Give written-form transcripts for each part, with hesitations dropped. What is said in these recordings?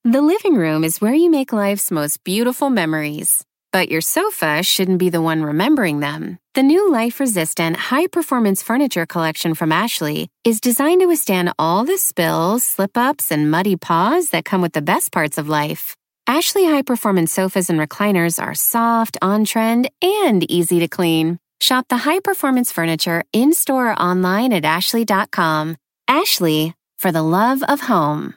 The living room is where you make life's most beautiful memories. But your sofa shouldn't be the one remembering them. The new life-resistant, high-performance furniture collection from Ashley is designed to withstand all the spills, slip-ups, and muddy paws that come with the best parts of life. Ashley high-performance sofas and recliners are soft, on-trend, and easy to clean. Shop the high-performance furniture in-store or online at ashley.com. Ashley, for the love of home.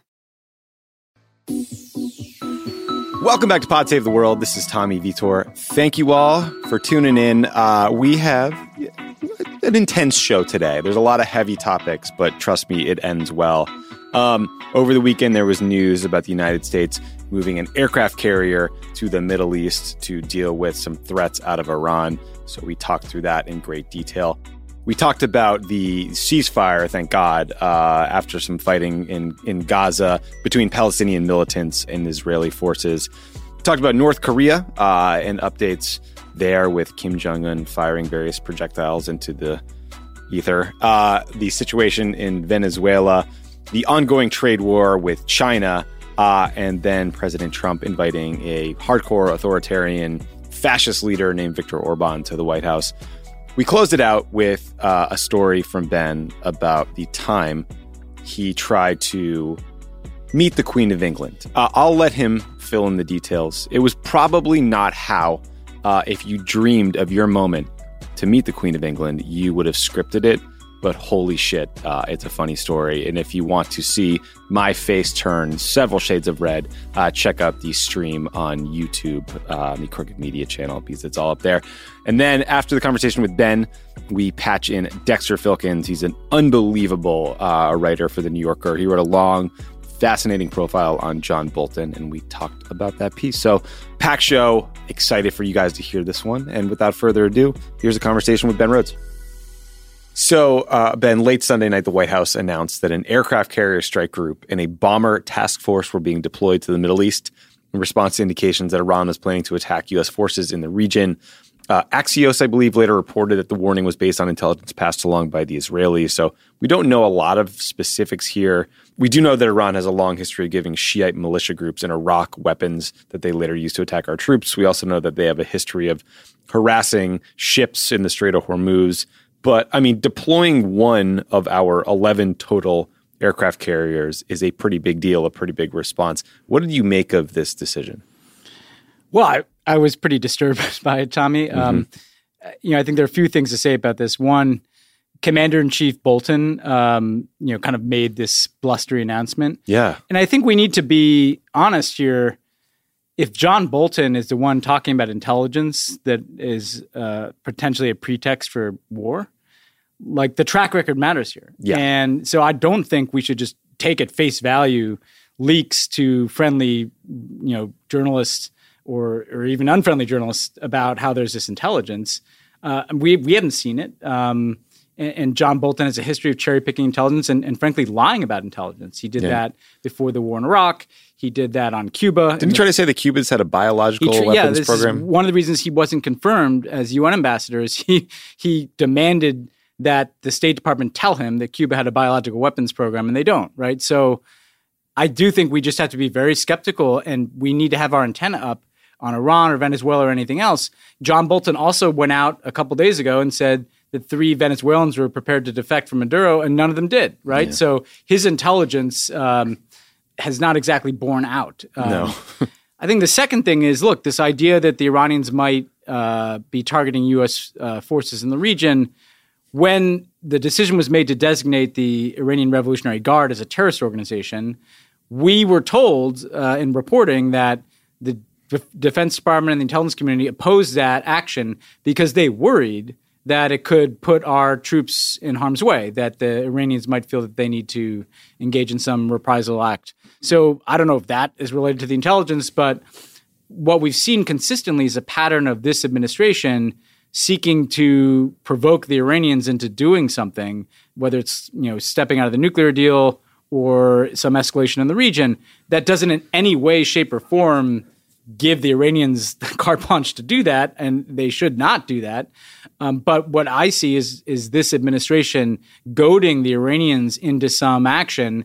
Welcome back to Pod Save the World. This is Tommy Vitor. Thank you all for tuning in. We have an intense show today. There's a lot of heavy topics, but trust me, it ends well. Over the weekend, there was news about the United States moving an aircraft carrier to the Middle East to deal with some threats out of Iran. So we talked through that in great detail. We talked about the ceasefire, thank God, after some fighting in Gaza between Palestinian militants and Israeli forces. We talked about North Korea and updates there with Kim Jong-un firing various projectiles into the ether. The situation in Venezuela, the ongoing trade war with China, and then President Trump inviting a hardcore authoritarian fascist leader named Viktor Orban to the White House. We closed it out with a story from Ben about the time he tried to meet the Queen of England. I'll let him fill in the details. It was probably not how, if you dreamed of your moment to meet the Queen of England, you would have scripted it. But holy shit, it's a funny story. And if you want to see my face turn several shades of red, check out the stream on YouTube, the Crooked Media channel, because it's all up there. And then after the conversation with Ben, we patch in Dexter Filkins. He's an unbelievable writer for The New Yorker. He wrote a long, fascinating profile on John Bolton, and we talked about that piece. So, packed show. Excited for you guys to hear this one. And without further ado, here's a conversation with Ben Rhodes. So, Ben, late Sunday night, the White House announced that an aircraft carrier strike group and a bomber task force were being deployed to the Middle East in response to indications that Iran was planning to attack U.S. forces in the region. Axios, I believe, later reported that the warning was based on intelligence passed along by the Israelis. So we don't know a lot of specifics here. We do know that Iran has a long history of giving Shiite militia groups in Iraq weapons that they later used to attack our troops. We also know that they have a history of harassing ships in the Strait of Hormuz. But, I mean, deploying one of our 11 total aircraft carriers is a pretty big deal, a pretty big response. What did you make of this decision? Well, I was pretty disturbed by it, Tommy. I think there are a few things to say about this. One, Commander-in-Chief Bolton, kind of made this blustery announcement. Yeah. And I think we need to be honest here. If John Bolton is the one talking about intelligence that is potentially a pretext for war, like the track record matters here. Yeah. And so I don't think we should just take at face value leaks to friendly, journalists or even unfriendly journalists about how there's this intelligence. We haven't seen it. And John Bolton has a history of cherry-picking intelligence and frankly, lying about intelligence. He did that before the war in Iraq. He did that on Cuba. Didn't he try to say the Cubans had a biological weapons program? Is one of the reasons he wasn't confirmed as UN ambassador is he demanded that the State Department tell him that Cuba had a biological weapons program, and they don't, right? So I do think we just have to be very skeptical, and we need to have our antenna up on Iran or Venezuela or anything else. John Bolton also went out a couple days ago and said that 3 Venezuelans were prepared to defect from Maduro, and none of them did, right? Yeah. So his intelligence has not exactly borne out. No. I think the second thing is, look, this idea that the Iranians might be targeting U.S. Forces in the region, when the decision was made to designate the Iranian Revolutionary Guard as a terrorist organization, we were told in reporting that the Defense Department and the intelligence community opposed that action because they worried that it could put our troops in harm's way, that the Iranians might feel that they need to engage in some reprisal act. So I don't know if that is related to the intelligence, but what we've seen consistently is a pattern of this administration seeking to provoke the Iranians into doing something, whether it's stepping out of the nuclear deal or some escalation in the region, that doesn't in any way, shape, or form give the Iranians the carte blanche to do that, and they should not do that. But what I see is this administration goading the Iranians into some action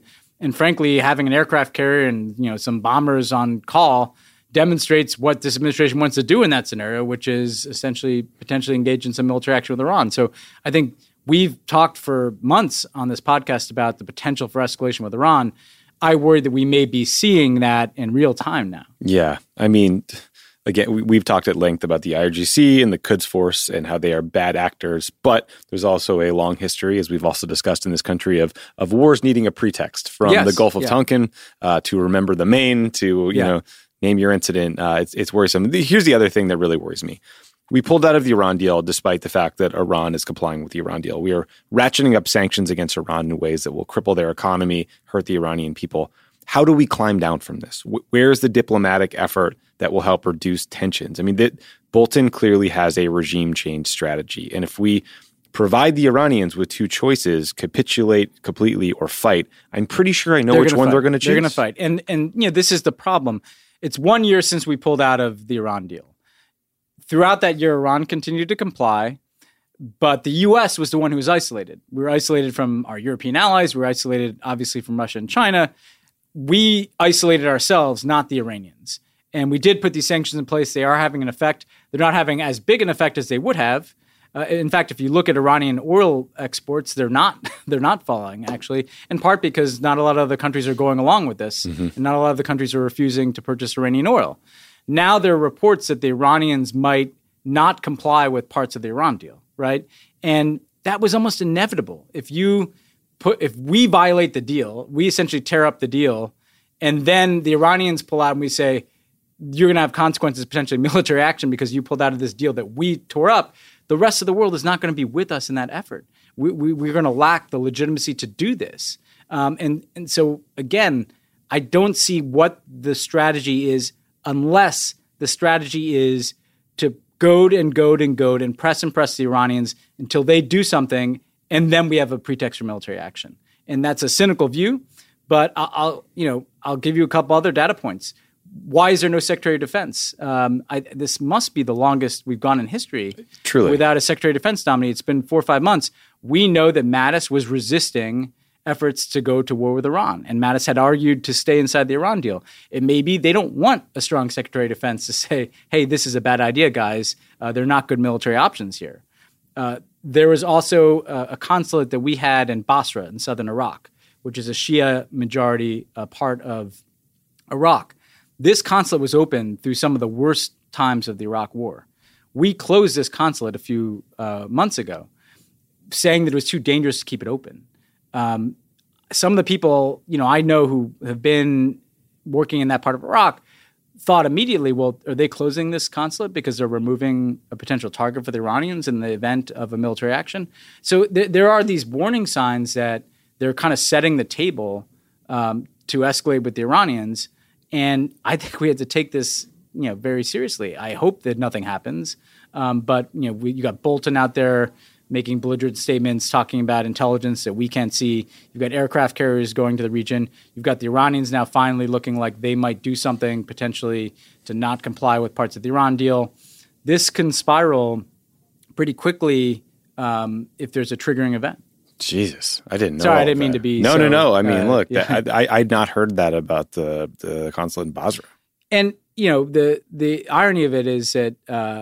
And frankly, having an aircraft carrier and some bombers on call demonstrates what this administration wants to do in that scenario, which is essentially potentially engage in some military action with Iran. So I think we've talked for months on this podcast about the potential for escalation with Iran. I worry that we may be seeing that in real time now. Yeah. I mean, again, we've talked at length about the IRGC and the Quds Force and how they are bad actors, but there's also a long history, as we've also discussed in this country, of wars needing a pretext, from the Gulf of Tonkin to Remember the Maine to, name your incident. It's worrisome. Here's the other thing that really worries me. We pulled out of the Iran deal despite the fact that Iran is complying with the Iran deal. We are ratcheting up sanctions against Iran in ways that will cripple their economy, hurt the Iranian people. How do we climb down from this? Where's the diplomatic effort that will help reduce tensions? I mean, Bolton clearly has a regime change strategy. And if we provide the Iranians with two choices, capitulate completely or fight, I'm pretty sure I know which one they're going to choose. They're going to fight. And this is the problem. It's 1 year since we pulled out of the Iran deal. Throughout that year, Iran continued to comply, but the U.S. was the one who was isolated. We were isolated from our European allies. We were isolated, obviously, from Russia and China. We isolated ourselves, not the Iranians. And we did put these sanctions in place. They are having an effect. They're not having as big an effect as they would have. In fact, if you look at Iranian oil exports, they're not falling, actually, in part because not a lot of other countries are going along with this, and not a lot of the countries are refusing to purchase Iranian oil. Now there are reports that the Iranians might not comply with parts of the Iran deal, right? And that was almost inevitable. If we violate the deal, we essentially tear up the deal, and then the Iranians pull out and we say, you're going to have consequences, potentially military action, because you pulled out of this deal that we tore up. The rest of the world is not going to be with us in that effort. We're going to lack the legitimacy to do this. And so, again, I don't see what the strategy is unless the strategy is to goad and press the Iranians until they do something, and then we have a pretext for military action. And that's a cynical view, but I'll give you a couple other data points. Why is there no Secretary of Defense? This must be the longest we've gone in history without a Secretary of Defense nominee. It's been 4 or 5 months. We know that Mattis was resisting efforts to go to war with Iran, and Mattis had argued to stay inside the Iran deal. It may be they don't want a strong Secretary of Defense to say, hey, this is a bad idea, guys. They're not good military options here. There was also a consulate that we had in Basra in southern Iraq, which is a Shia majority part of Iraq. This consulate was open through some of the worst times of the Iraq War. We closed this consulate a few months ago, saying that it was too dangerous to keep it open. Some of the people, I know who have been working in that part of Iraq thought immediately, well, are they closing this consulate because they're removing a potential target for the Iranians in the event of a military action? So there are these warning signs that they're kind of setting the table to escalate with the Iranians. And I think we had to take this, very seriously. I hope that nothing happens. But you got Bolton out there making belligerent statements, talking about intelligence that we can't see. You've got aircraft carriers going to the region. You've got the Iranians now finally looking like they might do something potentially to not comply with parts of the Iran deal. This can spiral pretty quickly if there's a triggering event. Jesus, I didn't know. Sorry, I didn't mean to be. No. I mean, look, I'd not heard that about the consulate in Basra. And the irony of it is that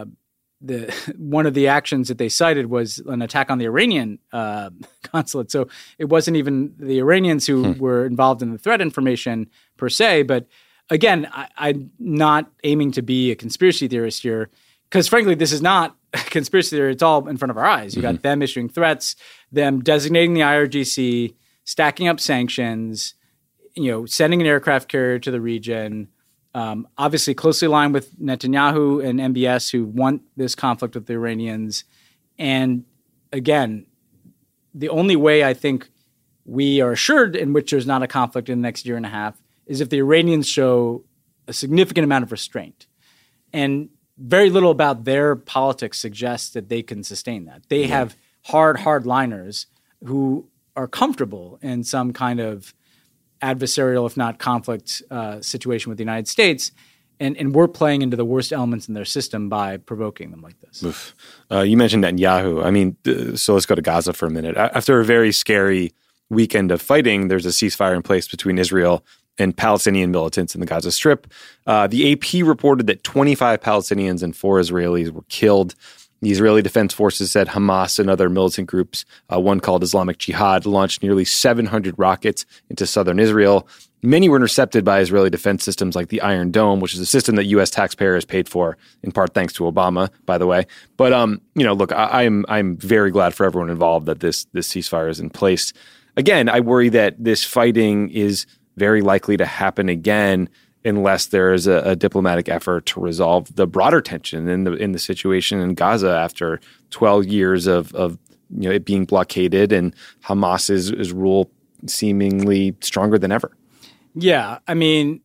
one of the actions that they cited was an attack on the Iranian consulate. So it wasn't even the Iranians who were involved in the threat information per se. But again, I'm not aiming to be a conspiracy theorist here, because frankly, this is not a conspiracy theory. It's all in front of our eyes. You got them issuing threats, them designating the IRGC, stacking up sanctions, sending an aircraft carrier to the region. Obviously closely aligned with Netanyahu and MBS, who want this conflict with the Iranians. And again, the only way I think we are assured in which there's not a conflict in the next year and a half is if the Iranians show a significant amount of restraint. And very little about their politics suggests that they can sustain that. They have hardliners who are comfortable in some kind of adversarial, if not conflict, situation with the United States. And we're playing into the worst elements in their system by provoking them like this. You mentioned Netanyahu. I mean, so let's go to Gaza for a minute. After a very scary weekend of fighting, there's a ceasefire in place between Israel and Palestinian militants in the Gaza Strip. The AP reported that 25 Palestinians and 4 Israelis were killed. The Israeli Defense Forces said Hamas and other militant groups, one called Islamic Jihad, launched nearly 700 rockets into southern Israel. Many were intercepted by Israeli defense systems like the Iron Dome, which is a system that U.S. taxpayers paid for, in part thanks to Obama, by the way. But look, I'm very glad for everyone involved that this ceasefire is in place. Again, I worry that this fighting is very likely to happen again unless there is a diplomatic effort to resolve the broader tension in the situation in Gaza after 12 years of it being blockaded and Hamas's rule seemingly stronger than ever. Yeah, I mean,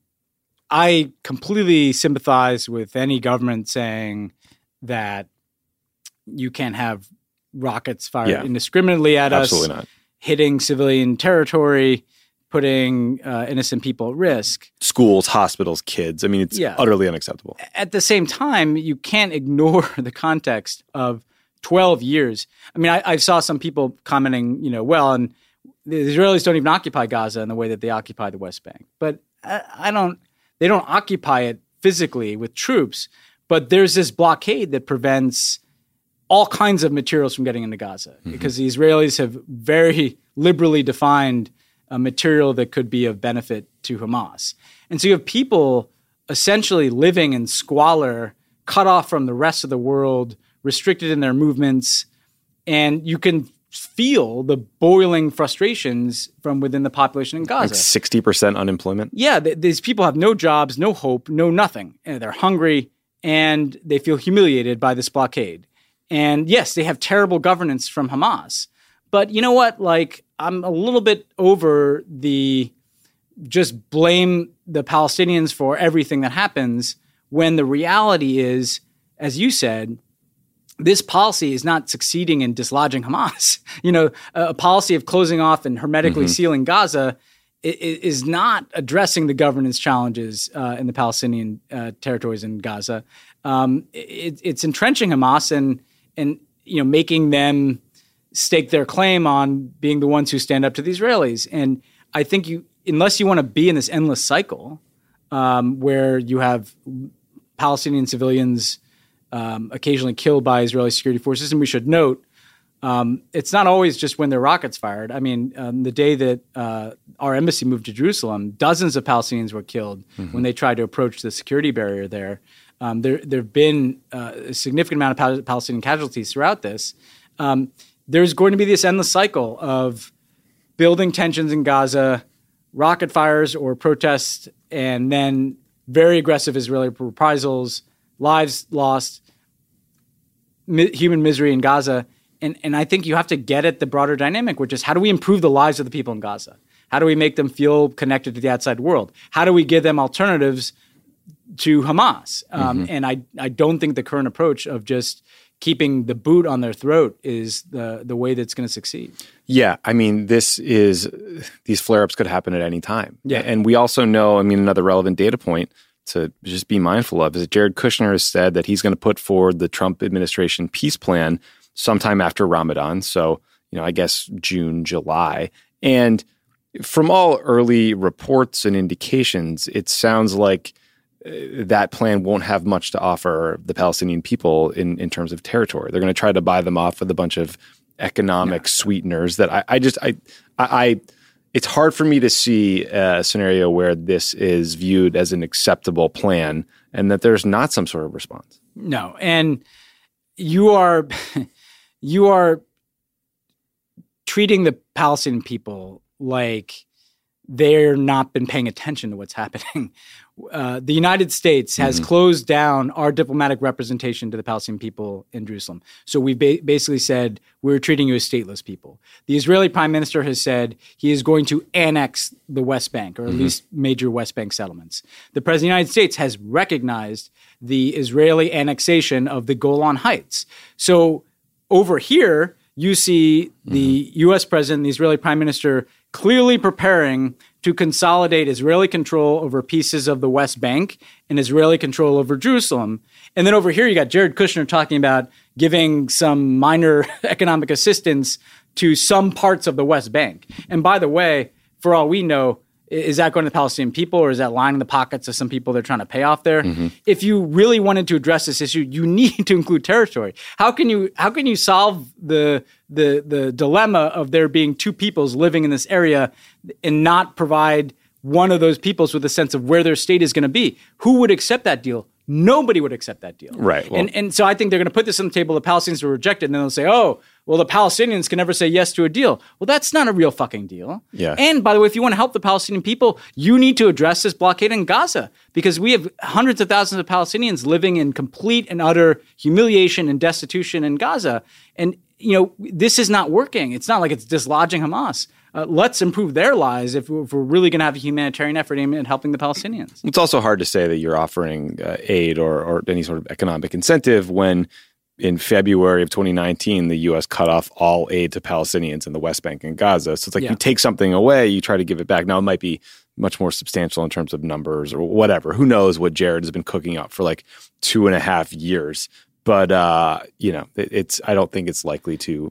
I completely sympathize with any government saying that you can't have rockets fired indiscriminately at us, absolutely not, hitting civilian territory, putting innocent people at risk. Schools, hospitals, kids. I mean, it's utterly unacceptable. At the same time, you can't ignore the context of 12 years. I mean, I saw some people commenting, and the Israelis don't even occupy Gaza in the way that they occupy the West Bank. But they don't occupy it physically with troops, but there's this blockade that prevents all kinds of materials from getting into Gaza because the Israelis have very liberally defined a material that could be of benefit to Hamas. And so you have people essentially living in squalor, cut off from the rest of the world, restricted in their movements, and you can feel the boiling frustrations from within the population in Gaza. Like 60% unemployment? Yeah, these people have no jobs, no hope, no nothing. And they're hungry, and they feel humiliated by this blockade. And yes, they have terrible governance from Hamas. But you know what? I'm a little bit over the just blame the Palestinians for everything that happens when the reality is, as you said, this policy is not succeeding in dislodging Hamas. A policy of closing off and hermetically sealing Gaza is not addressing the governance challenges in the Palestinian territories in Gaza. It's entrenching Hamas and making them stake their claim on being the ones who stand up to the Israelis. And I think unless you want to be in this endless cycle where you have Palestinian civilians occasionally killed by Israeli security forces, and we should note, it's not always just when their rockets fired. I mean, the day that our embassy moved to Jerusalem, dozens of Palestinians were killed when they tried to approach the security barrier there. There have been a significant amount of Palestinian casualties throughout this. There's going to be this endless cycle of building tensions in Gaza, rocket fires or protests, and then very aggressive Israeli reprisals, lives lost, human misery in Gaza. And I think you have to get at the broader dynamic, which is how do we improve the lives of the people in Gaza? How do we make them feel connected to the outside world? How do we give them alternatives to Hamas? And I don't think the current approach of just keeping the boot on their throat is the way that's going to succeed. Yeah, I mean, these flare-ups could happen at any time. Yeah. And we also know, another relevant data point to just be mindful of is that Jared Kushner has said that he's going to put forward the Trump administration peace plan sometime after Ramadan. So, I guess June, July. And from all early reports and indications, it sounds like that plan won't have much to offer the Palestinian people in terms of territory. They're going to try to buy them off with a bunch of economic sweeteners that it's hard for me to see a scenario where this is viewed as an acceptable plan and that there's not some sort of response. No. And you are treating the Palestinian people like they're not been paying attention to what's happening. The United States has closed down our diplomatic representation to the Palestinian people in Jerusalem. So we basically said, we're treating you as stateless people. The Israeli prime minister has said he is going to annex the West Bank, or at least major West Bank settlements. The president of the United States has recognized the Israeli annexation of the Golan Heights. So over here, you see the U.S. president, the Israeli prime minister, clearly preparing to consolidate Israeli control over pieces of the West Bank and Israeli control over Jerusalem. And then over here, you got Jared Kushner talking about giving some minor economic assistance to some parts of the West Bank. And by the way, for all we know, is that going to the Palestinian people, or is that lining the pockets of some people they're trying to pay off there? Mm-hmm. If you really wanted to address this issue, you need to include territory. How can you solve the dilemma of there being two peoples living in this area and not provide one of those peoples with a sense of where their state is going to be? Who would accept that deal? Nobody would accept that deal. Right. Well, and so I think they're going to put this on the table. The Palestinians will reject it, and then they'll say, oh, well, the Palestinians can never say yes to a deal. Well, that's not a real fucking deal. Yeah. And by the way, if you want to help the Palestinian people, you need to address this blockade in Gaza, because we have hundreds of thousands of Palestinians living in complete and utter humiliation and destitution in Gaza. And, this is not working. It's not like it's dislodging Hamas. Let's improve their lives if we're really going to have a humanitarian effort aimed at helping the Palestinians. It's also hard to say that you're offering aid or any sort of economic incentive when in February of 2019, the U.S. cut off all aid to Palestinians in the West Bank and Gaza. So it's like you take something away, you try to give it back. Now, it might be much more substantial in terms of numbers or whatever. Who knows what Jared has been cooking up for like 2.5 years. But, I don't think it's likely to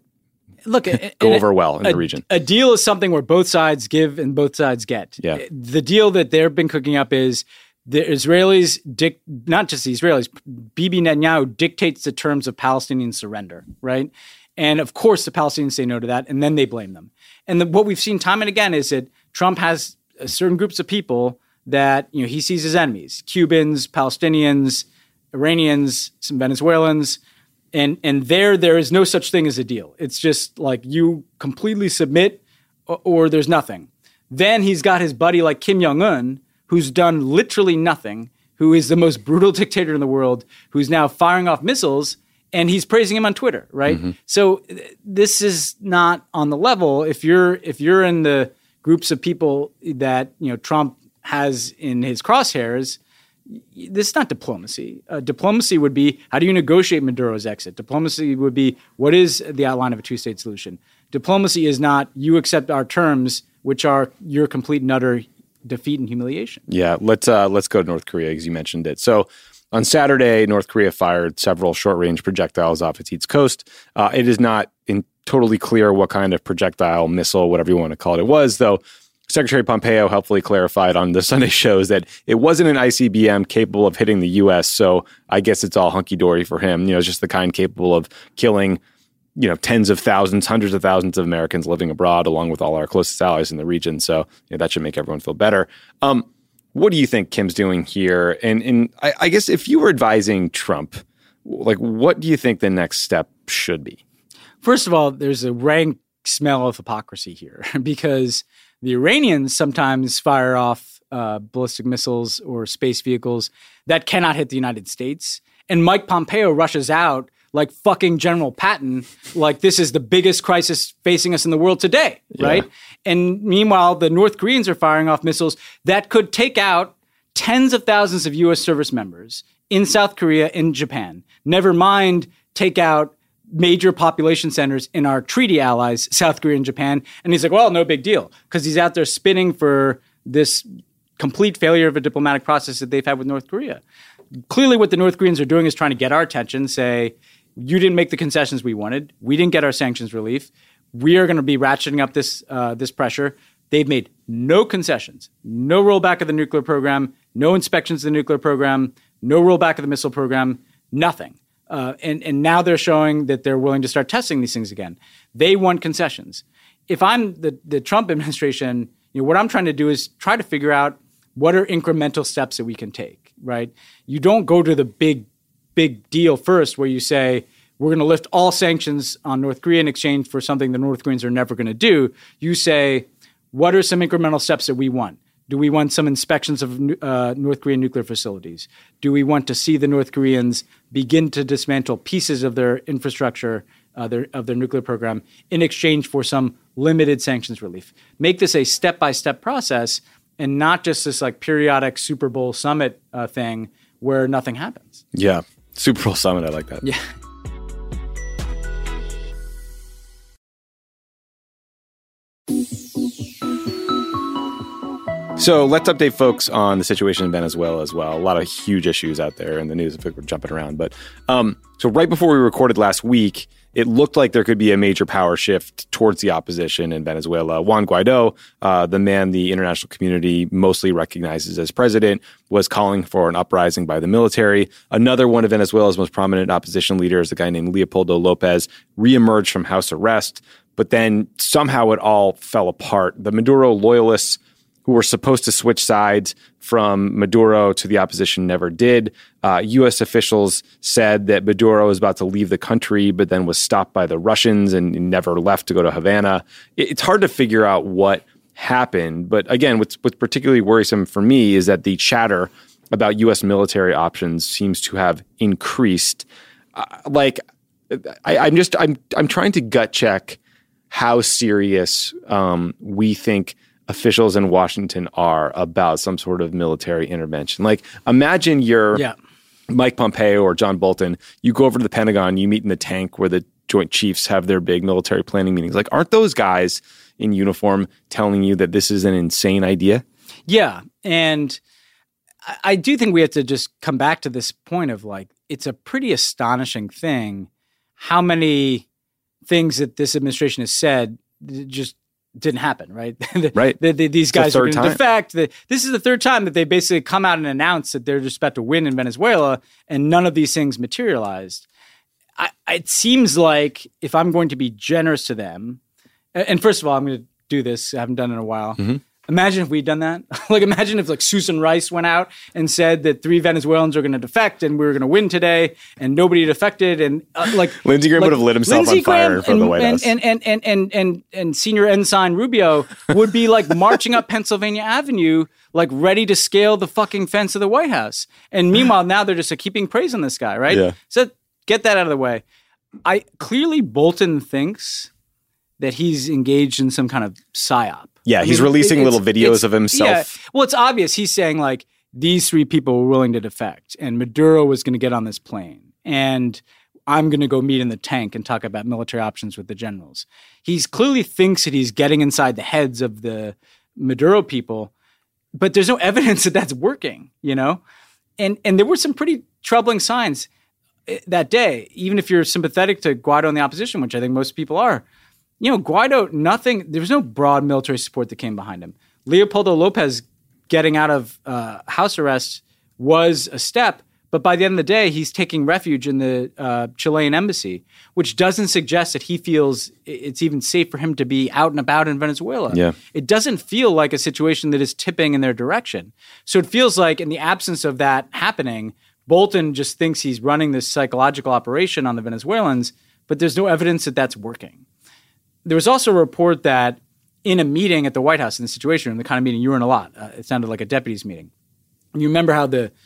go over well in the region. A deal is something where both sides give and both sides get. Yeah. The deal that they've been cooking up is the Israelis, not just the Israelis, Bibi Netanyahu dictates the terms of Palestinian surrender, right? And of course, the Palestinians say no to that, and then they blame them. And what we've seen time and again is that Trump has certain groups of people that he sees as enemies: Cubans, Palestinians, Iranians, some Venezuelans. And there is no such thing as a deal. It's just like you completely submit or there's nothing. Then he's got his buddy like Kim Jong-un, who's done literally nothing, who is the most brutal dictator in the world, who's now firing off missiles, and he's praising him on Twitter, right? Mm-hmm. So this is not on the level. If you're in the groups of people that Trump has in his crosshairs, this is not diplomacy. Diplomacy would be, how do you negotiate Maduro's exit? Diplomacy would be, what is the outline of a two-state solution? Diplomacy is not, you accept our terms, which are your complete and utter defeat and humiliation. Yeah, let's go to North Korea, because you mentioned it. So on Saturday, North Korea fired several short-range projectiles off its east coast. It is not totally clear what kind of projectile, missile, whatever you want to call it was, though. Secretary Pompeo helpfully clarified on the Sunday shows that it wasn't an ICBM capable of hitting the U.S., so I guess it's all hunky-dory for him. It's just the kind capable of killing, tens of thousands, hundreds of thousands of Americans living abroad, along with all our closest allies in the region. So that should make everyone feel better. What do you think Kim's doing here? And I guess if you were advising Trump, like, what do you think the next step should be? First of all, there's a rank smell of hypocrisy here, because the Iranians sometimes fire off ballistic missiles or space vehicles that cannot hit the United States. And Mike Pompeo rushes out like fucking General Patton, like this is the biggest crisis facing us in the world today, right? Yeah. And meanwhile, the North Koreans are firing off missiles that could take out tens of thousands of U.S. service members in South Korea and Japan. Never mind take out major population centers in our treaty allies, South Korea and Japan. And he's like, well, no big deal, because he's out there spinning for this complete failure of a diplomatic process that they've had with North Korea. Clearly what the North Koreans are doing is trying to get our attention, say, you didn't make the concessions we wanted. We didn't get our sanctions relief. We are going to be ratcheting up this pressure. They've made no concessions, no rollback of the nuclear program, no inspections of the nuclear program, no rollback of the missile program, nothing. And now they're showing that they're willing to start testing these things again. They want concessions. If I'm the Trump administration, what I'm trying to do is try to figure out what are incremental steps that we can take, right? You don't go to the big deal first where you say, we're going to lift all sanctions on North Korea in exchange for something the North Koreans are never going to do. You say, what are some incremental steps that we want? Do we want some inspections of North Korean nuclear facilities? Do we want to see the North Koreans begin to dismantle pieces of their infrastructure, of their nuclear program, in exchange for some limited sanctions relief? Make this a step-by-step process and not just this like periodic Super Bowl summit thing where nothing happens. Yeah, Super Bowl summit, I like that. Yeah. So let's update folks on the situation in Venezuela as well. A lot of huge issues out there in the news if we're jumping around. But so right before we recorded last week, it looked like there could be a major power shift towards the opposition in Venezuela. Juan Guaido, the man the international community mostly recognizes as president, was calling for an uprising by the military. Another one of Venezuela's most prominent opposition leaders, a guy named Leopoldo Lopez, reemerged from house arrest. But then somehow it all fell apart. The Maduro loyalists who were supposed to switch sides from Maduro to the opposition never did. U.S. officials said that Maduro was about to leave the country, but then was stopped by the Russians and never left to go to Havana. It's hard to figure out what happened. But again, what's particularly worrisome for me is that the chatter about U.S. military options seems to have increased. I'm trying to gut check how serious we think officials in Washington are about some sort of military intervention. Like, imagine you're Mike Pompeo or John Bolton. You go over to the Pentagon, you meet in the tank where the Joint Chiefs have their big military planning meetings. Like, aren't those guys in uniform telling you that this is an insane idea? Yeah. And I do think we have to just come back to this point of, like, it's a pretty astonishing thing how many things that this administration has said just didn't happen, right? Right. These guys are going to defect. This is the third time that they basically come out and announce that they're just about to win in Venezuela, and none of these things materialized. It seems like if I'm going to be generous to them, and first of all, I'm going to do this. I haven't done it in a while. Mm-hmm. Imagine if we'd done that. Like, imagine if, like, Susan Rice went out and said that 3 Venezuelans are going to defect and we were going to win today, and nobody defected, and Lindsey Graham would have lit himself on fire in front of the White House. And Senior Ensign Rubio would be, like, marching up Pennsylvania Avenue, like, ready to scale the fucking fence of the White House. And meanwhile, now they're just keeping praising this guy, right? Yeah. So get that out of the way. Clearly Bolton thinks that he's engaged in some kind of psyop. Yeah, he's releasing little videos of himself. Yeah. Well, it's obvious. He's saying, like, these 3 people were willing to defect, and Maduro was going to get on this plane, and I'm going to go meet in the tank and talk about military options with the generals. He clearly thinks that he's getting inside the heads of the Maduro people, but there's no evidence that that's working, you know? And there were some pretty troubling signs that day, even if you're sympathetic to Guaido and the opposition, which I think most people are. You know, Guaido, there was no broad military support that came behind him. Leopoldo Lopez getting out of house arrest was a step, but by the end of the day, he's taking refuge in the Chilean embassy, which doesn't suggest that he feels it's even safe for him to be out and about in Venezuela. Yeah. It doesn't feel like a situation that is tipping in their direction. So it feels like in the absence of that happening, Bolton just thinks he's running this psychological operation on the Venezuelans, but there's no evidence that that's working. There was also a report that in a meeting at the White House, in the Situation Room, the kind of meeting you were in a lot, it sounded like a deputies meeting. And you remember how the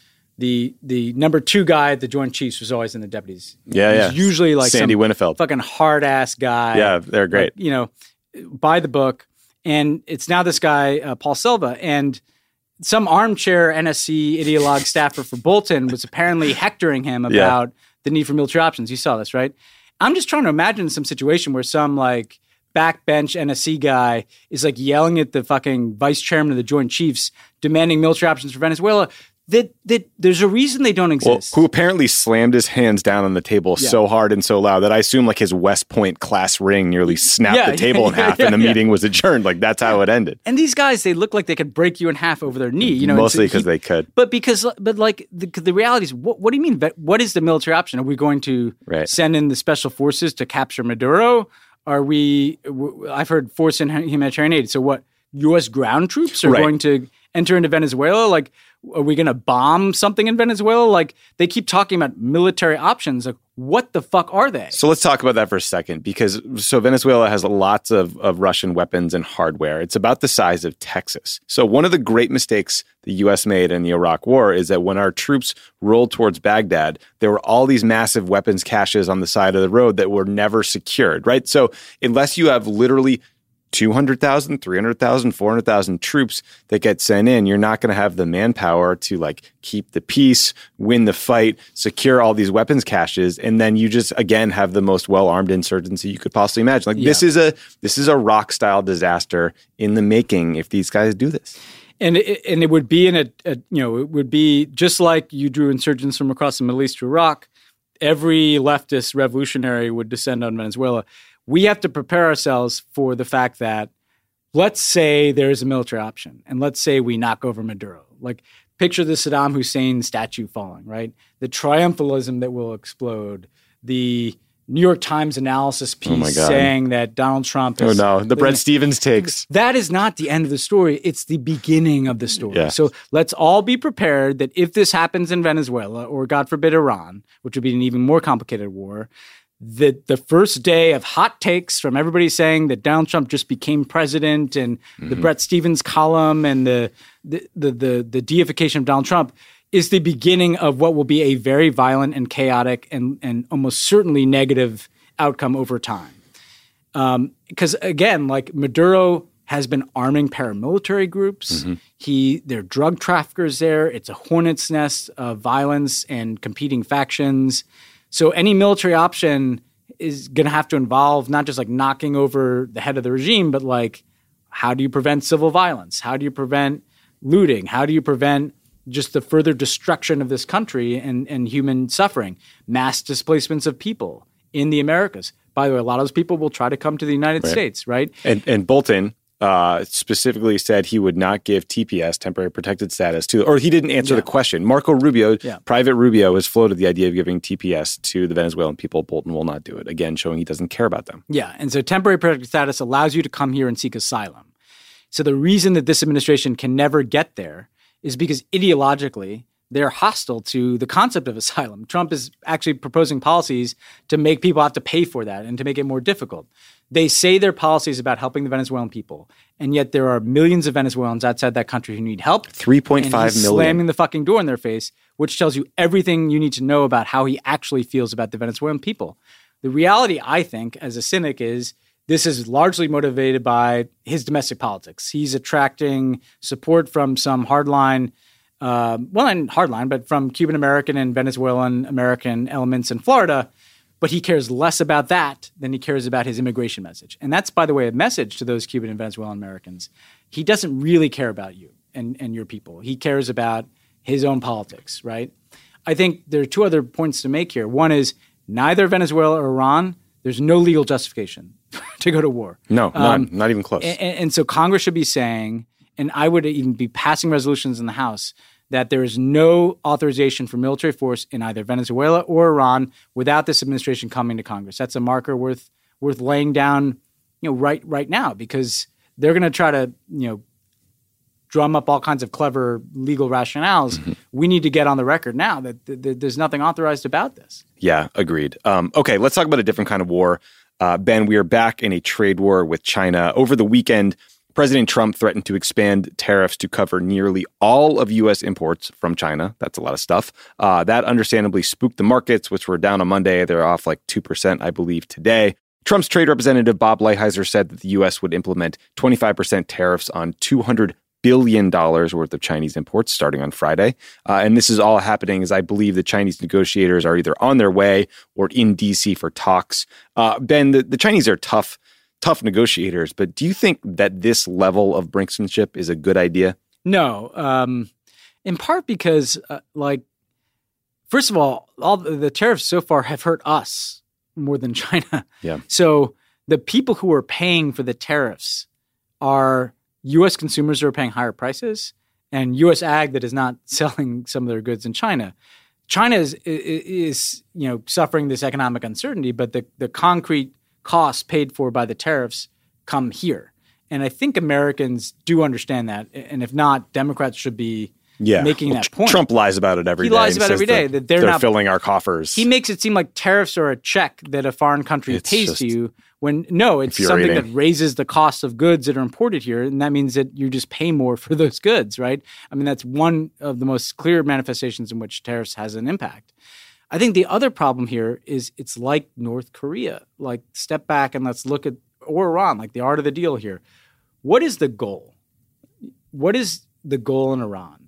number 2 guy at the Joint Chiefs was always in the deputies. Yeah. He's usually like Sandy some Winnefeld, fucking hard ass guy. Yeah, they're great. Like, you know, by the book. And it's now this guy, Paul Silva, and some armchair NSC ideologue staffer for Bolton was apparently hectoring him about the need for military options. You saw this, right? I'm just trying to imagine some situation where some, like, backbench NSC guy is, like, yelling at the fucking vice chairman of the Joint Chiefs demanding military options for Venezuela. That there's a reason they don't exist. Well, who apparently slammed his hands down on the table so hard and so loud that I assume, like, his West Point class ring nearly snapped the table in half and the meeting was adjourned. Like, that's how it ended. And these guys, they look like they could break you in half over their knee. You know, mostly because they could. But the reality is, what do you mean? What is the military option? Are we going to send in the special forces to capture Maduro? I've heard force in humanitarian aid. So what, U.S. ground troops are going to enter into Venezuela? Like, are we going to bomb something in Venezuela? Like, they keep talking about military options. Like, what the fuck are they? So let's talk about that for a second, because Venezuela has lots of Russian weapons and hardware. It's about the size of Texas. So one of the great mistakes the U.S. made in the Iraq War is that when our troops rolled towards Baghdad, there were all these massive weapons caches on the side of the road that were never secured, right? So unless you have literally 200,000, 300,000, 400,000 troops that get sent in, you're not going to have the manpower to, like, keep the peace, win the fight, secure all these weapons caches, and then you just again have the most well-armed insurgency you could possibly imagine. Like, this is a rock-style disaster in the making if these guys do this. And it would be it would be just like you drew insurgents from across the Middle East to Iraq. Every leftist revolutionary would descend on Venezuela. We have to prepare ourselves for the fact that, let's say there's a military option, and let's say we knock over Maduro. Like, picture the Saddam Hussein statue falling, right? The triumphalism that will explode. The New York Times analysis piece saying that Donald Trump is... the Bret Stephens takes. That is not the end of the story. It's the beginning of the story. Yeah. So let's all be prepared that if this happens in Venezuela, or God forbid Iran, which would be an even more complicated war, that the first day of hot takes from everybody saying that Donald Trump just became president, and the Bret Stephens column and the deification of Donald Trump is the beginning of what will be a very violent and chaotic and almost certainly negative outcome over time. Because again, like, Maduro has been arming paramilitary groups. There are drug traffickers there. It's a hornet's nest of violence and competing factions. So any military option is going to have to involve not just like knocking over the head of the regime, but like, how do you prevent civil violence? How do you prevent looting? How do you prevent just the further destruction of this country and human suffering, mass displacements of people in the Americas? By the way, a lot of those people will try to come to the United States, right? And Bolton specifically said he would not give TPS, temporary protected status, or he didn't answer the question. Marco Rubio, Private Rubio, has floated the idea of giving TPS to the Venezuelan people. Bolton will not do it, again, showing he doesn't care about them. Yeah, and so temporary protected status allows you to come here and seek asylum. So the reason that this administration can never get there is because ideologically they're hostile to the concept of asylum. Trump is actually proposing policies to make people have to pay for that and to make it more difficult. They say their policies about helping the Venezuelan people, and yet there are millions of Venezuelans outside that country who need help. 3.5 million. Slamming the fucking door in their face, which tells you everything you need to know about how he actually feels about the Venezuelan people. The reality, I think, as a cynic, is this is largely motivated by his domestic politics. He's attracting support from some hardline, not hardline, but from Cuban American and Venezuelan American elements in Florida. But he cares less about that than he cares about his immigration message. And that's, by the way, a message to those Cuban and Venezuelan Americans. He doesn't really care about you and your people. He cares about his own politics, right? I think there are two other points to make here. One is neither Venezuela or Iran, there's no legal justification to go to war. No, not even close. And so Congress should be saying, and I would even be passing resolutions in the House, that there is no authorization for military force in either Venezuela or Iran without this administration coming to Congress. That's a marker worth laying down, right now, because they're going to try to, drum up all kinds of clever legal rationales. We need to get on the record now that there's nothing authorized about this. Yeah, agreed. Okay, let's talk about a different kind of war. Ben, we are back in a trade war with China. Over the weekend, President Trump threatened to expand tariffs to cover nearly all of U.S. imports from China. That's a lot of stuff. That understandably spooked the markets, which were down on Monday. They're off like 2%, I believe, today. Trump's trade representative, Bob Lighthizer, said that the U.S. would implement 25% tariffs on $200 billion worth of Chinese imports starting on Friday. And this is all happening as I believe the Chinese negotiators are either on their way or in D.C. for talks. Ben, the Chinese are tough negotiators, but do you think that this level of brinksmanship is a good idea? No, in part because, first of all the tariffs so far have hurt us more than China. Yeah. So the people who are paying for the tariffs are U.S. consumers who are paying higher prices and U.S. ag that is not selling some of their goods in China. China is suffering this economic uncertainty, but the concrete costs paid for by the tariffs come here. And I think Americans do understand that. And if not, Democrats should be making that point. Trump lies about it every day. He lies about it every day. That they're not filling our coffers. He makes it seem like tariffs are a check that a foreign country pays to you, when no, it's something that raises the cost of goods that are imported here. And that means that you just pay more for those goods, right? I mean, that's one of the most clear manifestations in which tariffs has an impact. I think the other problem here is it's like North Korea. Like, step back and let's look at, or Iran, like the art of the deal here. What is the goal? What is the goal in Iran?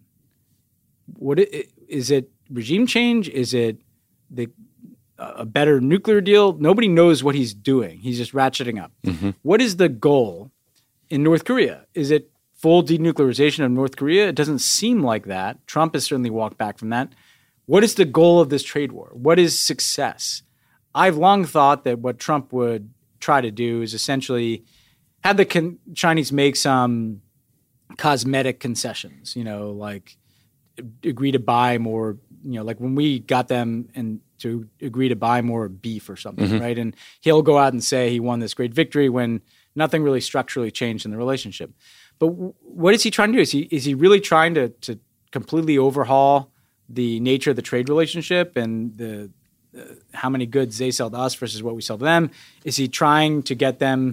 Is it regime change? Is it a better nuclear deal? Nobody knows what he's doing. He's just ratcheting up. Mm-hmm. What is the goal in North Korea? Is it full denuclearization of North Korea? It doesn't seem like that. Trump has certainly walked back from that. What is the goal of this trade war? What is success? I've long thought that what Trump would try to do is essentially have the Chinese make some cosmetic concessions, like agree to buy more, like when we got them and to agree to buy more beef or something, right? And he'll go out and say he won this great victory when nothing really structurally changed in the relationship. But what is he trying to do? Is he really trying to completely overhaul the nature of the trade relationship and the how many goods they sell to us versus what we sell to them? Is he trying to get them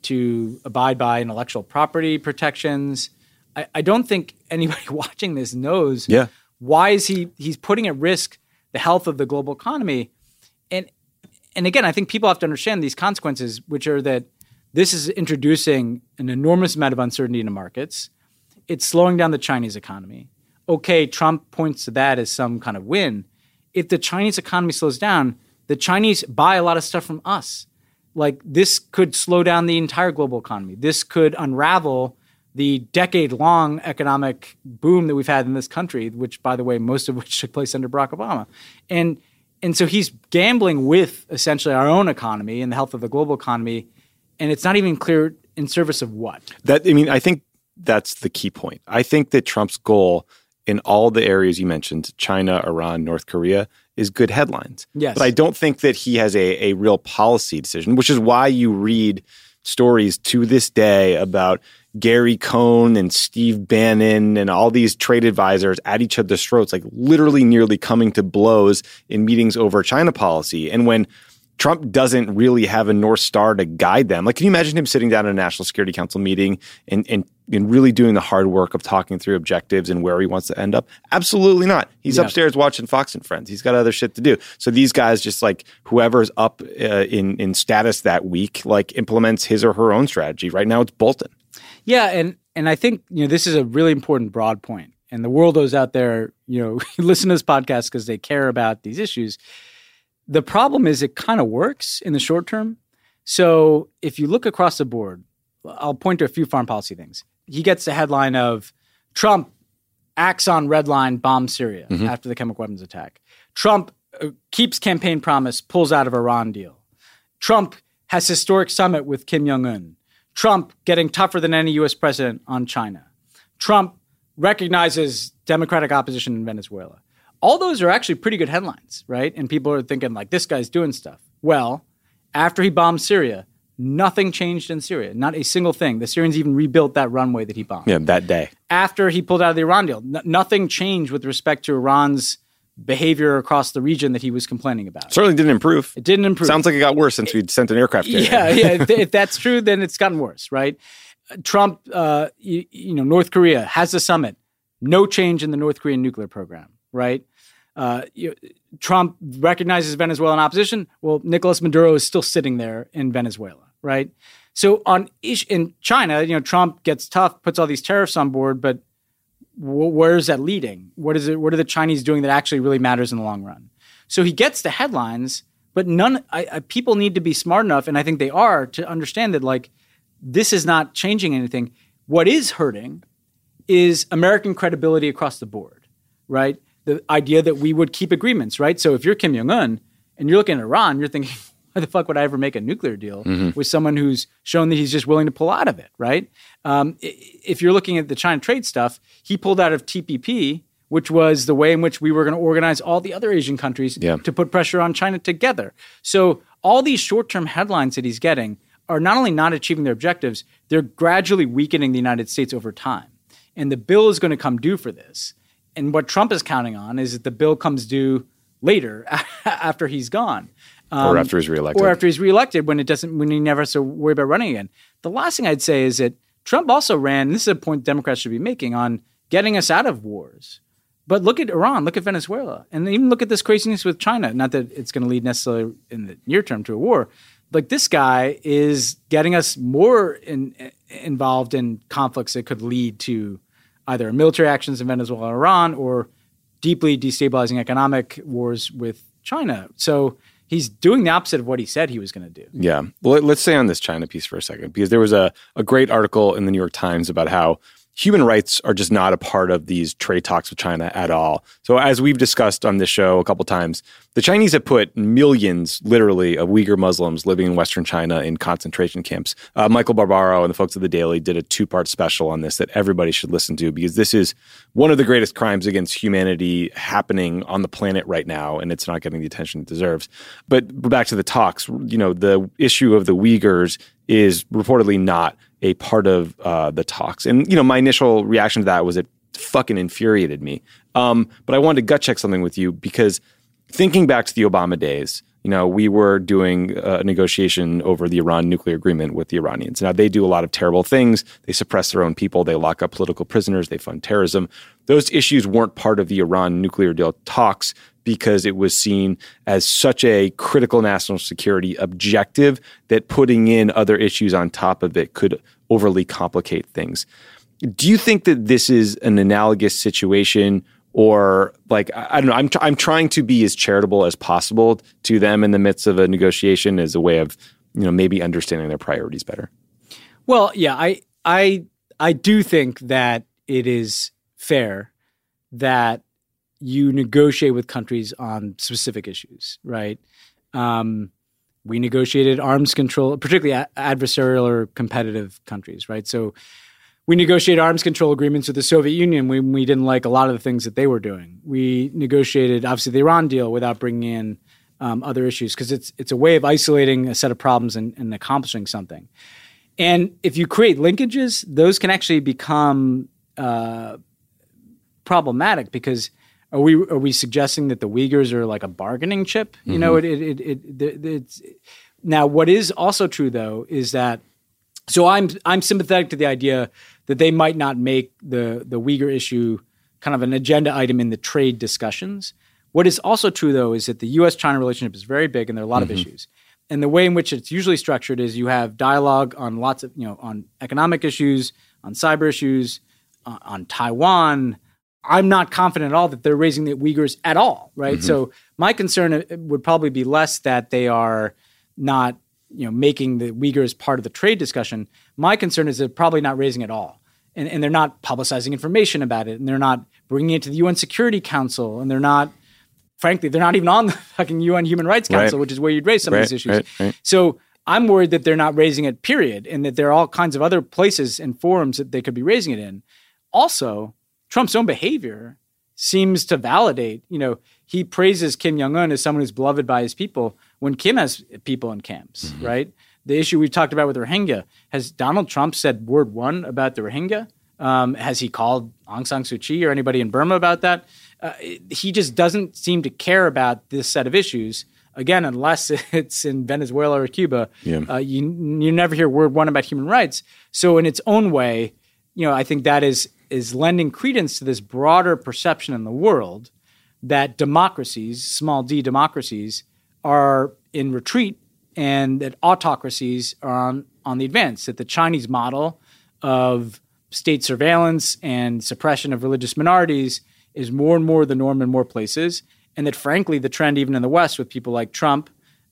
to abide by intellectual property protections? I don't think anybody watching this knows why is he's putting at risk the health of the global economy. And again, I think people have to understand these consequences, which are that this is introducing an enormous amount of uncertainty in the markets. It's slowing down the Chinese economy. Okay, Trump points to that as some kind of win. If the Chinese economy slows down, the Chinese buy a lot of stuff from us. Like, this could slow down the entire global economy. This could unravel the decade-long economic boom that we've had in this country, which, by the way, most of which took place under Barack Obama. And so he's gambling with essentially our own economy and the health of the global economy, and it's not even clear in service of what. I think that's the key point. I think that Trump's goal in all the areas you mentioned, China, Iran, North Korea, is good headlines. Yes. But I don't think that he has a real policy decision, which is why you read stories to this day about Gary Cohn and Steve Bannon and all these trade advisors at each other's throats, like literally nearly coming to blows in meetings over China policy. And when Trump doesn't really have a North Star to guide them, like, can you imagine him sitting down in a National Security Council meeting and really doing the hard work of talking through objectives and where he wants to end up? Absolutely not. He's upstairs watching Fox and Friends. He's got other shit to do. So these guys, just like whoever's up in status that week, like implements his or her own strategy. Right now it's Bolton. Yeah, and I think this is a really important broad point. And the worldos out there, listen to this podcast because they care about these issues. The problem is it kind of works in the short term. So if you look across the board, I'll point to a few foreign policy things. He gets the headline of Trump acts on red line, bombs Syria after the chemical weapons attack. Trump keeps campaign promise, pulls out of Iran deal. Trump has historic summit with Kim Jong-un. Trump getting tougher than any U.S. president on China. Trump recognizes democratic opposition in Venezuela. All those are actually pretty good headlines, right? And people are thinking, like, this guy's doing stuff. Well, after he bombed Syria, nothing changed in Syria. Not a single thing. The Syrians even rebuilt that runway that he bombed. Yeah, that day. After he pulled out of the Iran deal, nothing changed with respect to Iran's behavior across the region that he was complaining about. Certainly didn't improve. It didn't improve. Sounds like it got worse since we'd sent an aircraft carrier. Yeah. If that's true, then it's gotten worse, right? Trump, North Korea has the summit. No change in the North Korean nuclear program, right? Trump recognizes Venezuelan opposition. Well, Nicolas Maduro is still sitting there in Venezuela, right? So in China, Trump gets tough, puts all these tariffs on board, but where is that leading? What are the Chinese doing that actually really matters in the long run? So he gets the headlines, but people need to be smart enough, and I think they are, to understand that, like, this is not changing anything. What is hurting is American credibility across the board, right? The idea that we would keep agreements, right? So if you're Kim Jong-un and you're looking at Iran, you're thinking, why the fuck would I ever make a nuclear deal with someone who's shown that he's just willing to pull out of it, right? If you're looking at the China trade stuff, he pulled out of TPP, which was the way in which we were going to organize all the other Asian countries to put pressure on China together. So all these short-term headlines that he's getting are not only not achieving their objectives, they're gradually weakening the United States over time. And the bill is going to come due for this. And what Trump is counting on is that the bill comes due later after he's gone. Or after he's reelected. Or after he's reelected when he never has to worry about running again. The last thing I'd say is that Trump also ran, and this is a point Democrats should be making, on getting us out of wars. But look at Iran, look at Venezuela, and even look at this craziness with China. Not that it's going to lead necessarily in the near term to a war. Like, this guy is getting us more involved in conflicts that could lead to either military actions in Venezuela or Iran, or deeply destabilizing economic wars with China. So he's doing the opposite of what he said he was going to do. Yeah. Well, let's stay on this China piece for a second, because there was a great article in the New York Times about how human rights are just not a part of these trade talks with China at all. So as we've discussed on this show a couple times, the Chinese have put millions, literally, of Uyghur Muslims living in Western China in concentration camps. Michael Barbaro and the folks at The Daily did a 2-part special on this that everybody should listen to, because this is one of the greatest crimes against humanity happening on the planet right now, and it's not getting the attention it deserves. But back to the talks, the issue of the Uyghurs is reportedly not a part of the talks. And, my initial reaction to that was it fucking infuriated me. But I wanted to gut check something with you, because thinking back to the Obama days, we were doing a negotiation over the Iran nuclear agreement with the Iranians. Now, they do a lot of terrible things. They suppress their own people. They lock up political prisoners. They fund terrorism. Those issues weren't part of the Iran nuclear deal talks because it was seen as such a critical national security objective that putting in other issues on top of it could overly complicate things. Do you think that this is an analogous situation? Or I don't know, I'm trying to be as charitable as possible to them in the midst of a negotiation as a way of, maybe understanding their priorities better. Well, yeah, I do think that it is fair that you negotiate with countries on specific issues, right? We negotiated arms control, particularly adversarial or competitive countries, right? So we negotiated arms control agreements with the Soviet Union when we didn't like a lot of the things that they were doing. We negotiated, obviously, the Iran deal without bringing in other issues, because it's a way of isolating a set of problems and accomplishing something. And if you create linkages, those can actually become problematic, because are we suggesting that the Uyghurs are like a bargaining chip? It's now, what is also true though is that, so I'm sympathetic to the idea that they might not make the Uyghur issue kind of an agenda item in the trade discussions. What is also true, though, is that the U.S.-China relationship is very big, and there are a lot of issues. And the way in which it's usually structured is you have dialogue on lots of, on economic issues, on cyber issues, on Taiwan. I'm not confident at all that they're raising the Uyghurs at all, right? So my concern would probably be less that they are not making the Uyghurs part of the trade discussion. My concern is they're probably not raising it at all. And they're not publicizing information about it. And they're not bringing it to the UN Security Council. And they're not, frankly, they're not even on the fucking UN Human Rights Council, which is where you'd raise some of these issues. Right. So I'm worried that they're not raising it, period. And that there are all kinds of other places and forums that they could be raising it in. Also, Trump's own behavior seems to validate, he praises Kim Jong-un as someone who's beloved by his people when Kim has people in camps, right? The issue we've talked about with Rohingya, has Donald Trump said word one about the Rohingya? Has he called Aung San Suu Kyi or anybody in Burma about that? He just doesn't seem to care about this set of issues. Again, unless it's in Venezuela or Cuba, you never hear word one about human rights. So in its own way, I think that is lending credence to this broader perception in the world that democracies, small d democracies, are in retreat, and that autocracies are on the advance, that the Chinese model of state surveillance and suppression of religious minorities is more and more the norm in more places, and that, frankly, the trend even in the West with people like Trump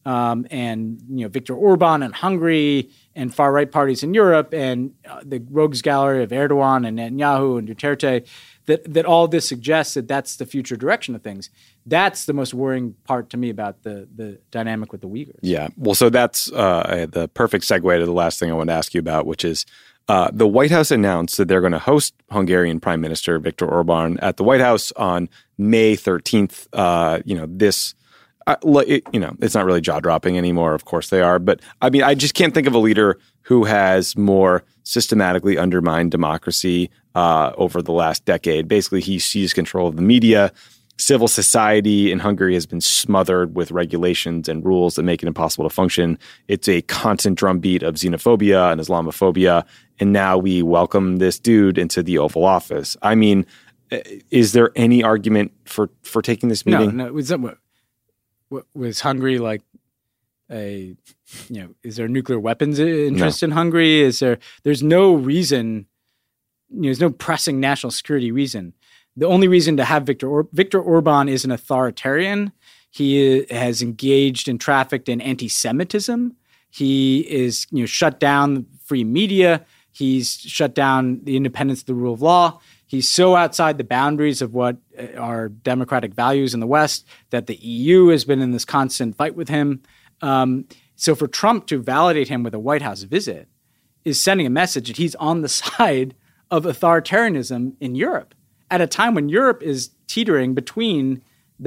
and Viktor Orban in Hungary and far-right parties in Europe and the rogues gallery of Erdogan and Netanyahu and Duterte, that all this suggests that that's the future direction of things. That's the most worrying part to me about the dynamic with the Uyghurs. Yeah. Well, so that's the perfect segue to the last thing I want to ask you about, which is the White House announced that they're going to host Hungarian Prime Minister Viktor Orban at the White House on May 13th. It's not really jaw-dropping anymore. Of course they are. But I mean, I just can't think of a leader who has more systematically undermined democracy over the last decade. Basically, he seized control of the media. Civil society in Hungary has been smothered with regulations and rules that make it impossible to function. It's a constant drumbeat of xenophobia and Islamophobia. And now we welcome this dude into the Oval Office. I mean, is there any argument for taking this meeting? No. Was Hungary like is there nuclear weapons interest in Hungary? There's no reason, there's no pressing national security reason. The only reason to have Viktor Orban is an authoritarian. He has engaged and trafficked in anti-Semitism. He is, shut down free media. He's shut down the independence of the rule of law. He's so outside the boundaries of what are democratic values in the West that the EU has been in this constant fight with him. So for Trump to validate him with a White House visit is sending a message that he's on the side of authoritarianism in Europe at a time when Europe is teetering between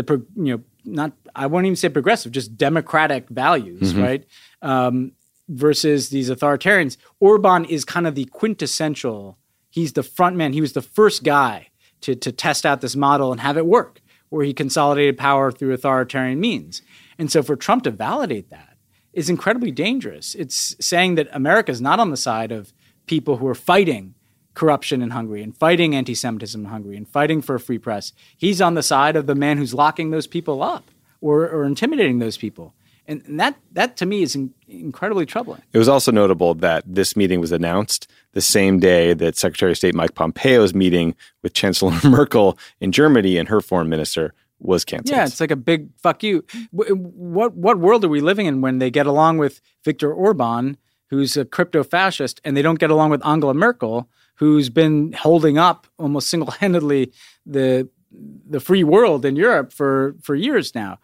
I won't even say progressive, just democratic values, right? Versus these authoritarians. Orban is kind of the quintessential. He's the front man. He was the first guy to test out this model and have it work, where he consolidated power through authoritarian means. And so for Trump to validate that is incredibly dangerous. It's saying that America is not on the side of people who are fighting corruption in Hungary and fighting anti-Semitism in Hungary and fighting for a free press. He's on the side of the man who's locking those people up or intimidating those people. And that to me is incredibly troubling. It was also notable that this meeting was announced the same day that Secretary of State Mike Pompeo's meeting with Chancellor Merkel in Germany and her foreign minister was canceled. Yeah, it's like a big fuck you. What world are we living in when they get along with Viktor Orban, who's a crypto-fascist, and they don't get along with Angela Merkel, who's been holding up almost single-handedly the free world in Europe for years now?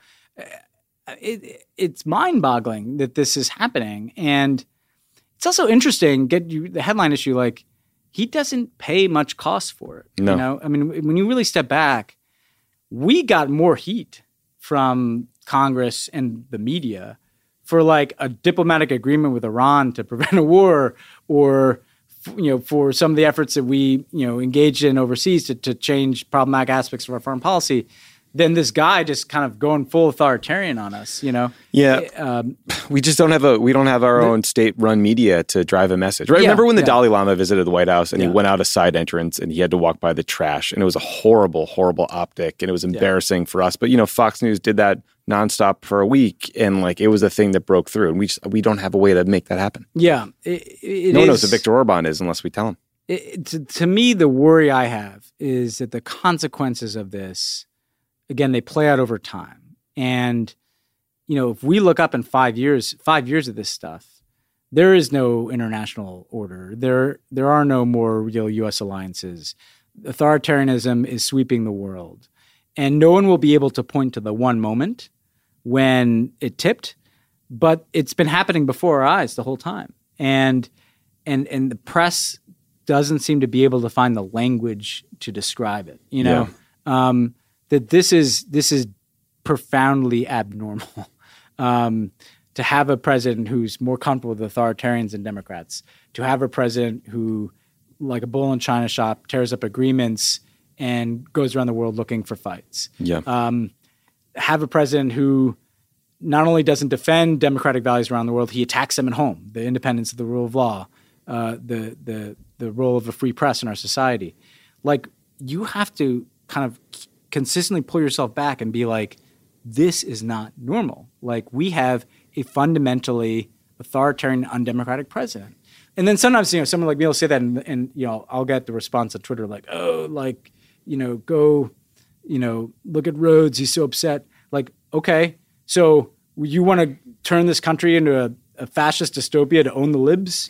It's mind-boggling that this is happening. And it's also interesting, the headline issue, like, he doesn't pay much cost for it. No. You know? I mean, when you really step back, we got more heat from Congress and the media for like a diplomatic agreement with Iran to prevent a war, or for some of the efforts that we engaged in overseas to change problematic aspects of our foreign policy, than this guy just kind of going full authoritarian on us. Yeah, we just don't have our own state-run media to drive a message, right? Yeah, Remember when the Dalai Lama visited the White House and he went out a side entrance and he had to walk by the trash, and it was a horrible, horrible optic, and it was embarrassing for us. But Fox News did that nonstop for a week, and like it was a thing that broke through, and we don't have a way to make that happen. Yeah, no one knows who Viktor Orban is unless we tell him. To me, the worry I have is that the consequences of this, again, they play out over time. And, if we look up in 5 years of this stuff, there is no international order. There are no more real U.S. alliances. Authoritarianism is sweeping the world. And no one will be able to point to the one moment when it tipped, but it's been happening before our eyes the whole time. And the press doesn't seem to be able to find the language to describe it, that this is profoundly abnormal. To have a president who's more comfortable with authoritarians than Democrats, to have a president who, like a bull in China shop, tears up agreements and goes around the world looking for fights. Yeah. Have a president who not only doesn't defend democratic values around the world, he attacks them at home, the independence of the rule of law, the role of a free press in our society. Like, you have to kind of consistently pull yourself back and be like, this is not normal. Like, we have a fundamentally authoritarian, undemocratic president. And then sometimes, someone like me will say that and I'll get the response on Twitter like, oh, like, go, look at Rhodes. He's so upset. Like, okay, so you want to turn this country into a fascist dystopia to own the libs?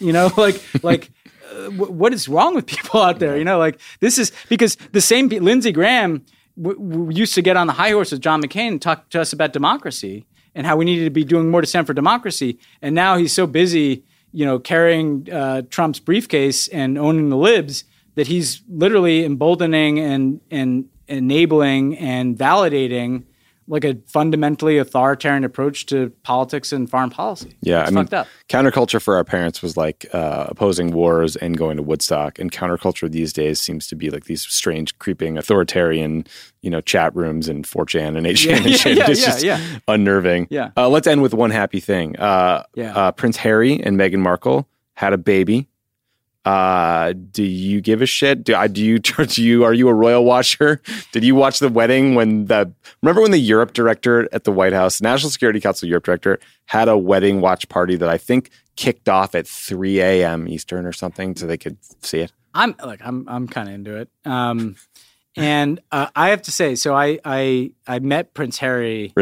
What is wrong with people out there? Like, this is because the same Lindsey Graham used to get on the high horse with John McCain and talk to us about democracy and how we needed to be doing more to stand for democracy. And now he's so busy, carrying Trump's briefcase and owning the libs that he's literally emboldening and enabling and validating like a fundamentally authoritarian approach to politics and foreign policy. Yeah, it's fucked up. Counterculture for our parents was like opposing wars and going to Woodstock, and counterculture these days seems to be like these strange, creeping, authoritarian, chat rooms and 4chan and 8chan and shit. It's just unnerving. Yeah. Let's end with one happy thing. Prince Harry and Meghan Markle had a baby. Do you give a shit? Are you a royal watcher? Did you watch the wedding remember when the Europe director at the White House, National Security Council Europe director, had a wedding watch party that I think kicked off at 3 a.m. Eastern or something so they could see it? I'm kind of into it. And I have to say, so I met Prince Harry. Really?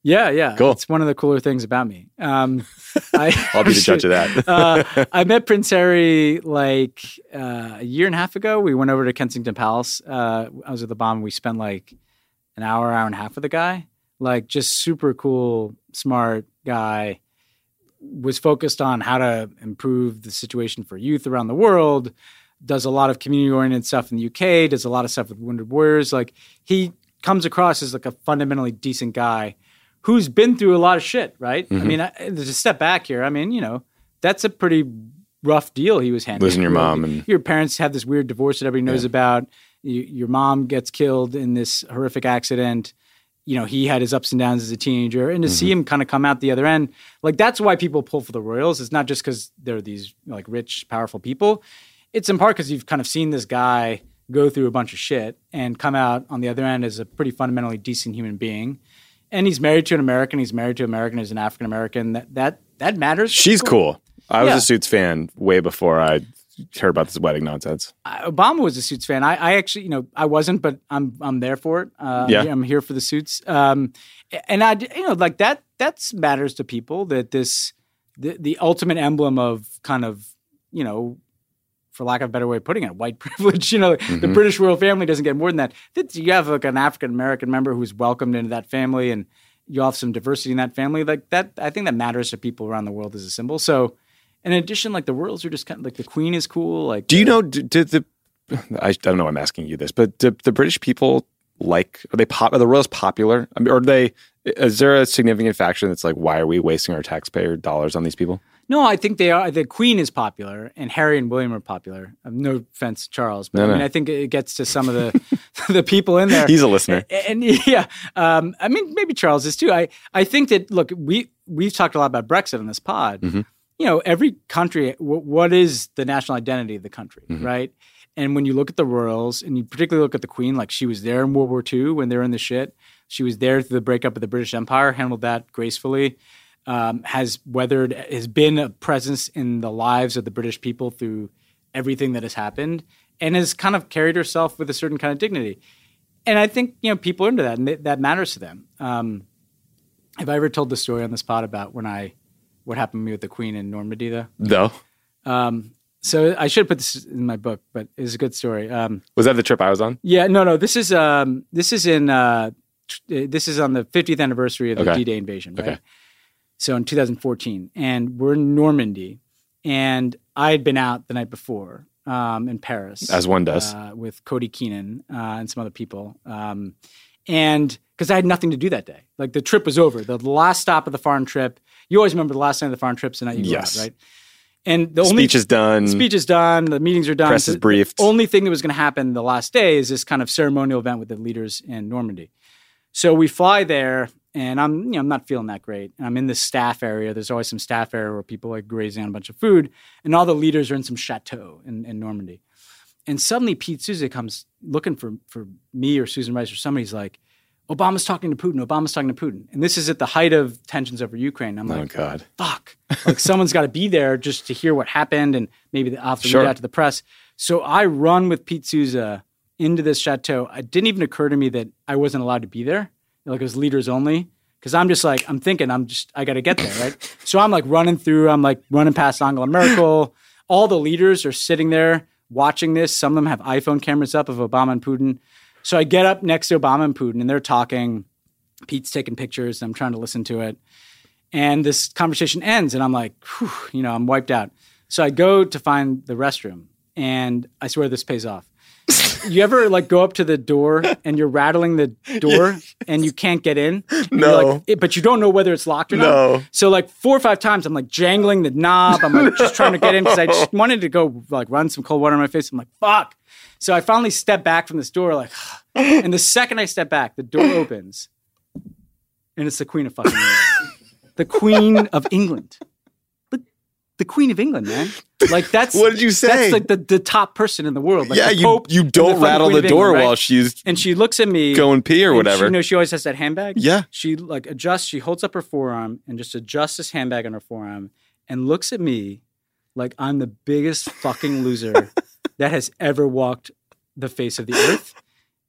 Yeah. Cool. It's one of the cooler things about me. I'll be the judge of that. I met Prince Harry like a year and a half ago. We went over to Kensington Palace. I was with Obama. We spent like an hour and a half with the guy. Like just super cool, smart guy. Was focused on how to improve the situation for youth around the world. Does a lot of community-oriented stuff in the UK. Does a lot of stuff with Wounded Warriors. Like he comes across as like a fundamentally decent guy who's been through a lot of shit, right? I mean, to step back here, I mean, you know, that's a pretty rough deal he was handling. Losing your mom. And your parents have this weird divorce that everybody knows about. Your mom gets killed in this horrific accident. You know, he had his ups and downs as a teenager. And to see him kind of come out the other end, like that's why people pull for the royals. It's not just because they're these like rich, powerful people. It's in part because you've kind of seen this guy go through a bunch of shit and come out on the other end as a pretty fundamentally decent human being. And he's married to an American. He's married to an American as an African American. That matters. She's cool. I was a Suits fan way before I heard about this wedding nonsense. Obama was a Suits fan. I actually, you know, I wasn't, but I'm there for it. I'm here for the Suits. And I, you know, like that matters to people. That the ultimate emblem of kind of, you know, for lack of a better way of putting it, white privilege. You know, the British royal family doesn't get more than that. You have like an African American member who's welcomed into that family, and you have some diversity in that family. Like that, I think that matters to people around the world as a symbol. So, in addition, like the royals are just kind of like the Queen is cool. Like, do you know? I don't know. Why I'm asking you this, but do the British people like? Are the royals popular? I mean, are they? Is there a significant faction that's like, why are we wasting our taxpayer dollars on these people? No, I think they are. The Queen is popular, and Harry and William are popular. No offense, Charles, but I mean, I think it gets to some of the people in there. He's a listener, and I mean, maybe Charles is too. I think that look, we've talked a lot about Brexit on this pod. You know, every country, what is the national identity of the country, right? And when you look at the royals, and you particularly look at the Queen, like she was there in World War II when they were in the shit. She was there through the breakup of the British Empire, handled that gracefully. Has been a presence in the lives of the British people through everything that has happened, and has kind of carried herself with a certain kind of dignity. And I think, you know, people are into that, and that matters to them. Have I ever told the story on this pod about what happened to me with the Queen in Normandy, though? No. So I should have put this in my book, but it's a good story. Was that the trip I was on? Yeah, no. This is on the 50th anniversary of the D-Day invasion, right? Okay. So in 2014, and we're in Normandy, and I had been out the night before in Paris, as one does, with Cody Keenan and some other people, and because I had nothing to do that day, like the trip was over. The last stop of the foreign trip. You always remember the last night of the foreign trip, so now you go out, right? And the speech is done. The meetings are done. Press is briefed. The only thing that was going to happen the last day is this kind of ceremonial event with the leaders in Normandy. So we fly there. And I'm not feeling that great. And I'm in this staff area. There's always some staff area where people like grazing on a bunch of food. And all the leaders are in some chateau in Normandy. And suddenly Pete Souza comes looking for me or Susan Rice or somebody's like, Obama's talking to Putin. And this is at the height of tensions over Ukraine. I'm like, oh, God. Fuck. Like someone's got to be there just to hear what happened and maybe I'll have to read out to the press. So I run with Pete Souza into this chateau. It didn't even occur to me that I wasn't allowed to be there. Like it was leaders only. Because I'm just like, I got to get there, right? So I'm like running past Angela Merkel. All the leaders are sitting there watching this. Some of them have iPhone cameras up of Obama and Putin. So I get up next to Obama and Putin, and they're talking. Pete's taking pictures, and I'm trying to listen to it. And this conversation ends, and I'm like, whew, I'm wiped out. So I go to find the restroom, and I swear this pays off. You ever like go up to the door and you're rattling the door and you can't get in? No. But you don't know whether it's locked or not. No. So like 4 or 5 times I'm like jangling the knob. I'm like just trying to get in because I just wanted to go like run some cold water on my face. I'm like, fuck. So I finally step back from this door like, and the second I step back, the door opens and it's the Queen of fucking England. The Queen of England. The Queen of England, man. Like that's what did you say? That's like the top person in the world. Like yeah, the Pope you don't rattle the door England, right? while she's and she looks at me going pee or whatever. She always has that handbag. Yeah, she like adjusts. She holds up her forearm and just adjusts this handbag on her forearm and looks at me like I'm the biggest fucking loser that has ever walked the face of the earth.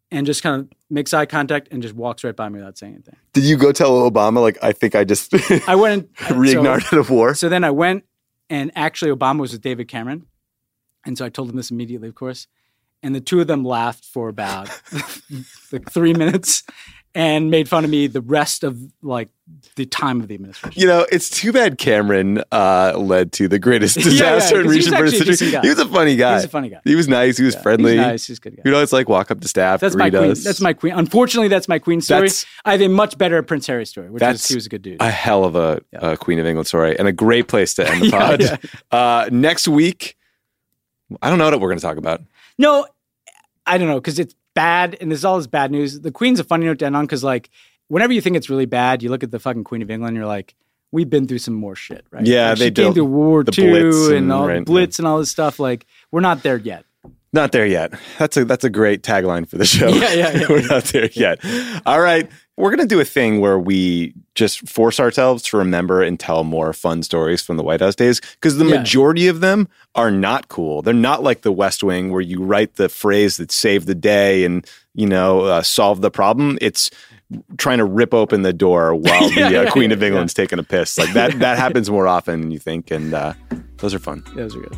and just kind of makes eye contact and just walks right by me without saying anything. Did you go tell Obama, like, I think I just I went and reignited a war? So then I went, and actually Obama was with David Cameron. And so I told him this immediately, of course. And the two of them laughed for about like 3 minutes and made fun of me the rest of like the time of the administration. You know, it's too bad Cameron led to the greatest disaster in recent history. He was a funny guy. He was a funny guy. He was nice. He was friendly. He was nice. He was a good guy. You know, it's like walk up to staff. That's my queen. That's my queen. Unfortunately, that's my queen story. I have a much better Prince Harry story, which is he was a good dude. A hell of a Queen of England story and a great place to end the pod. Next week, I don't know what we're going to talk about. No, I don't know, because it's bad, and there's all this bad news. The Queen's a funny note to end on, because like, whenever you think it's really bad, you look at the fucking Queen of England, and you're like, we've been through some more shit, right? Yeah, like, they she came through World War II and all the Blitz and all this stuff. Like, we're not there yet. Not there yet. That's a great tagline for the show. Yeah. We're not there yet. All right. We're going to do a thing where we just force ourselves to remember and tell more fun stories from the White House days, because the majority of them are not cool. They're not like the West Wing where you write the phrase that saved the day and, solve the problem. It's trying to rip open the door while the Queen of England's taking a piss. Like that happens more often than you think. And those are fun. Those are good.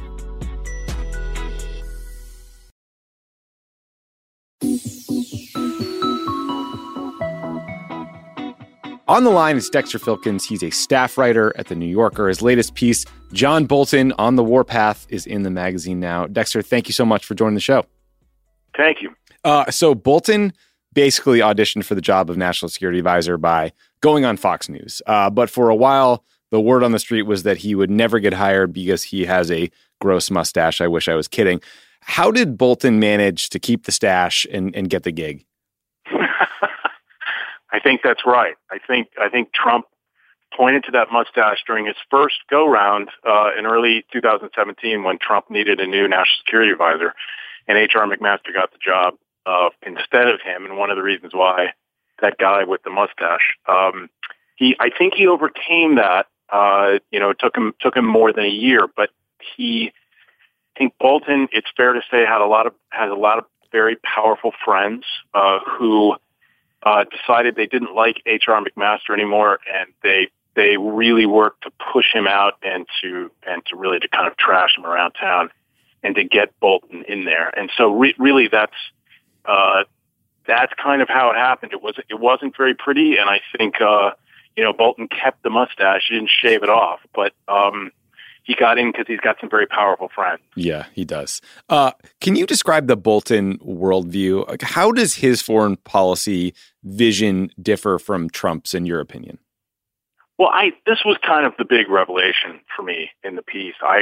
On the line is Dexter Filkins. He's a staff writer at The New Yorker. His latest piece, John Bolton on the Warpath, is in the magazine now. Dexter, thank you so much for joining the show. Thank you. So Bolton basically auditioned for the job of National Security Advisor by going on Fox News. But for a while, the word on the street was that he would never get hired because he has a gross mustache. I wish I was kidding. How did Bolton manage to keep the stash and get the gig? I think that's right. I think Trump pointed to that mustache during his first go-round in early 2017 when Trump needed a new national security advisor, and H.R. McMaster got the job instead of him. And one of the reasons why that guy with the mustache, I think he overcame that. It took him more than a year, but I think Bolton, it's fair to say, has a lot of very powerful friends who decided they didn't like H.R. McMaster anymore, and they really worked to push him out and to really to kind of trash him around town and to get Bolton in there. And so really that's kind of how it happened. It wasn't very pretty, and I think Bolton kept the mustache. He didn't shave it off, but he got in because he's got some very powerful friends. Yeah, he does. Can you describe the Bolton worldview? Like, how does his foreign policy vision differ from Trump's, in your opinion? Well, this was kind of the big revelation for me in the piece. I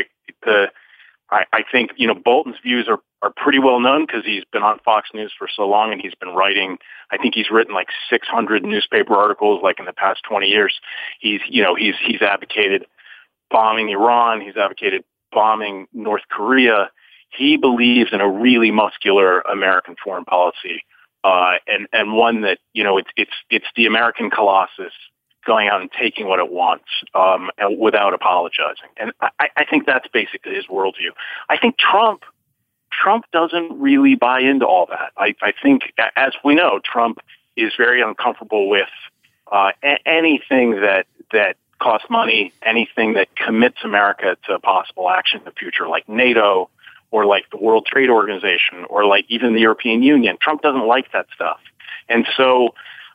think Bolton's views are pretty well known because he's been on Fox News for so long, and he's been writing. I think he's written like 600 newspaper articles like in the past 20 years. He's advocated bombing Iran. He's advocated bombing North Korea. He believes in a really muscular American foreign policy, and one that it's the American Colossus going out and taking what it wants without apologizing. And I think that's basically his worldview. I think Trump doesn't really buy into all that. I think, as we know, Trump is very uncomfortable with anything that costs money, anything that commits America to possible action in the future, like NATO or like the World Trade Organization or like even the European Union. Trump doesn't like that stuff. And so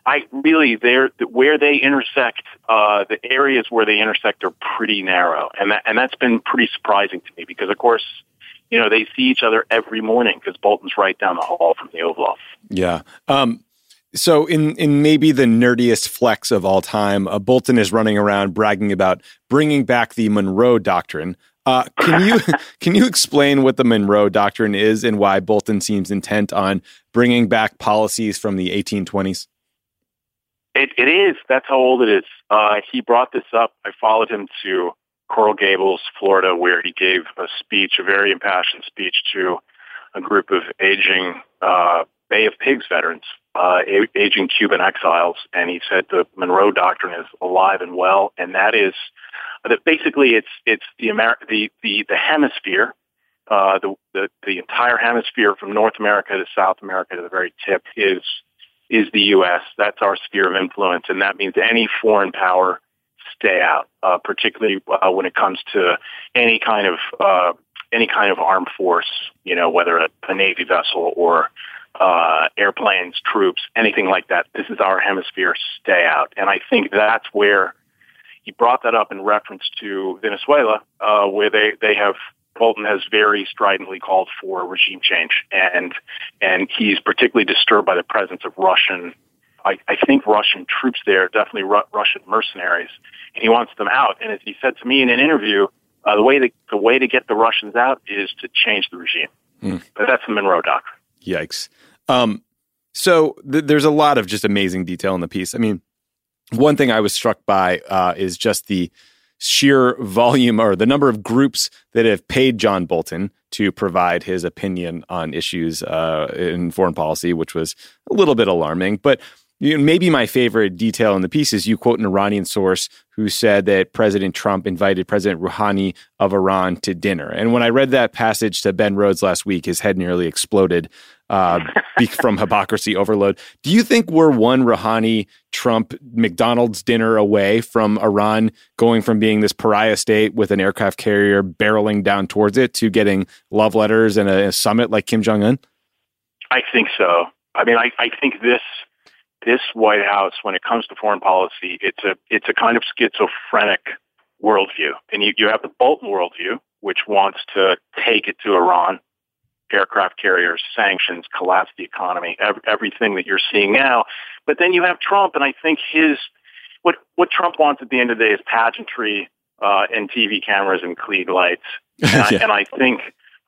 where they intersect, the areas where they intersect are pretty narrow. And that's been pretty surprising to me because, of course, they see each other every morning because Bolton's right down the hall from the Oval Office. Yeah. So in maybe the nerdiest flex of all time, Bolton is running around bragging about bringing back the Monroe Doctrine. Can you explain what the Monroe Doctrine is and why Bolton seems intent on bringing back policies from the 1820s? It is. That's how old it is. He brought this up. I followed him to Coral Gables, Florida, where he gave a very impassioned speech to a group of aging Bay of Pigs veterans, aging Cuban exiles, and he said the Monroe Doctrine is alive and well, and that is that basically it's the hemisphere the entire hemisphere from North America to South America to the very tip is the U.S. That's our sphere of influence, and that means any foreign power stay out, particularly when it comes to any kind of armed force, whether a Navy vessel or airplanes, troops, anything like that. This is our hemisphere, stay out. And I think that's where he brought that up in reference to Venezuela, where Bolton has very stridently called for regime change. And he's particularly disturbed by the presence of Russian troops there, definitely Russian mercenaries, and he wants them out. And as he said to me in an interview, the way to get the Russians out is to change the regime. But that's the Monroe Doctrine. Yikes. So there's a lot of just amazing detail in the piece. I mean, one thing I was struck by is just the sheer volume or the number of groups that have paid John Bolton to provide his opinion on issues in foreign policy, which was a little bit alarming. But maybe my favorite detail in the piece is you quote an Iranian source who said that President Trump invited President Rouhani of Iran to dinner. And when I read that passage to Ben Rhodes last week, his head nearly exploded from hypocrisy overload. Do you think we're one Rouhani-Trump McDonald's dinner away from Iran going from being this pariah state with an aircraft carrier barreling down towards it to getting love letters and a summit like Kim Jong-un? I think so. I mean, I think this White House, when it comes to foreign policy, it's a kind of schizophrenic worldview. And you have the Bolton worldview, which wants to take it to Iran, aircraft carriers, sanctions, collapse the economy, everything that you're seeing now. But then you have Trump, and I think what Trump wants at the end of the day is pageantry and TV cameras and Klieg lights. And I think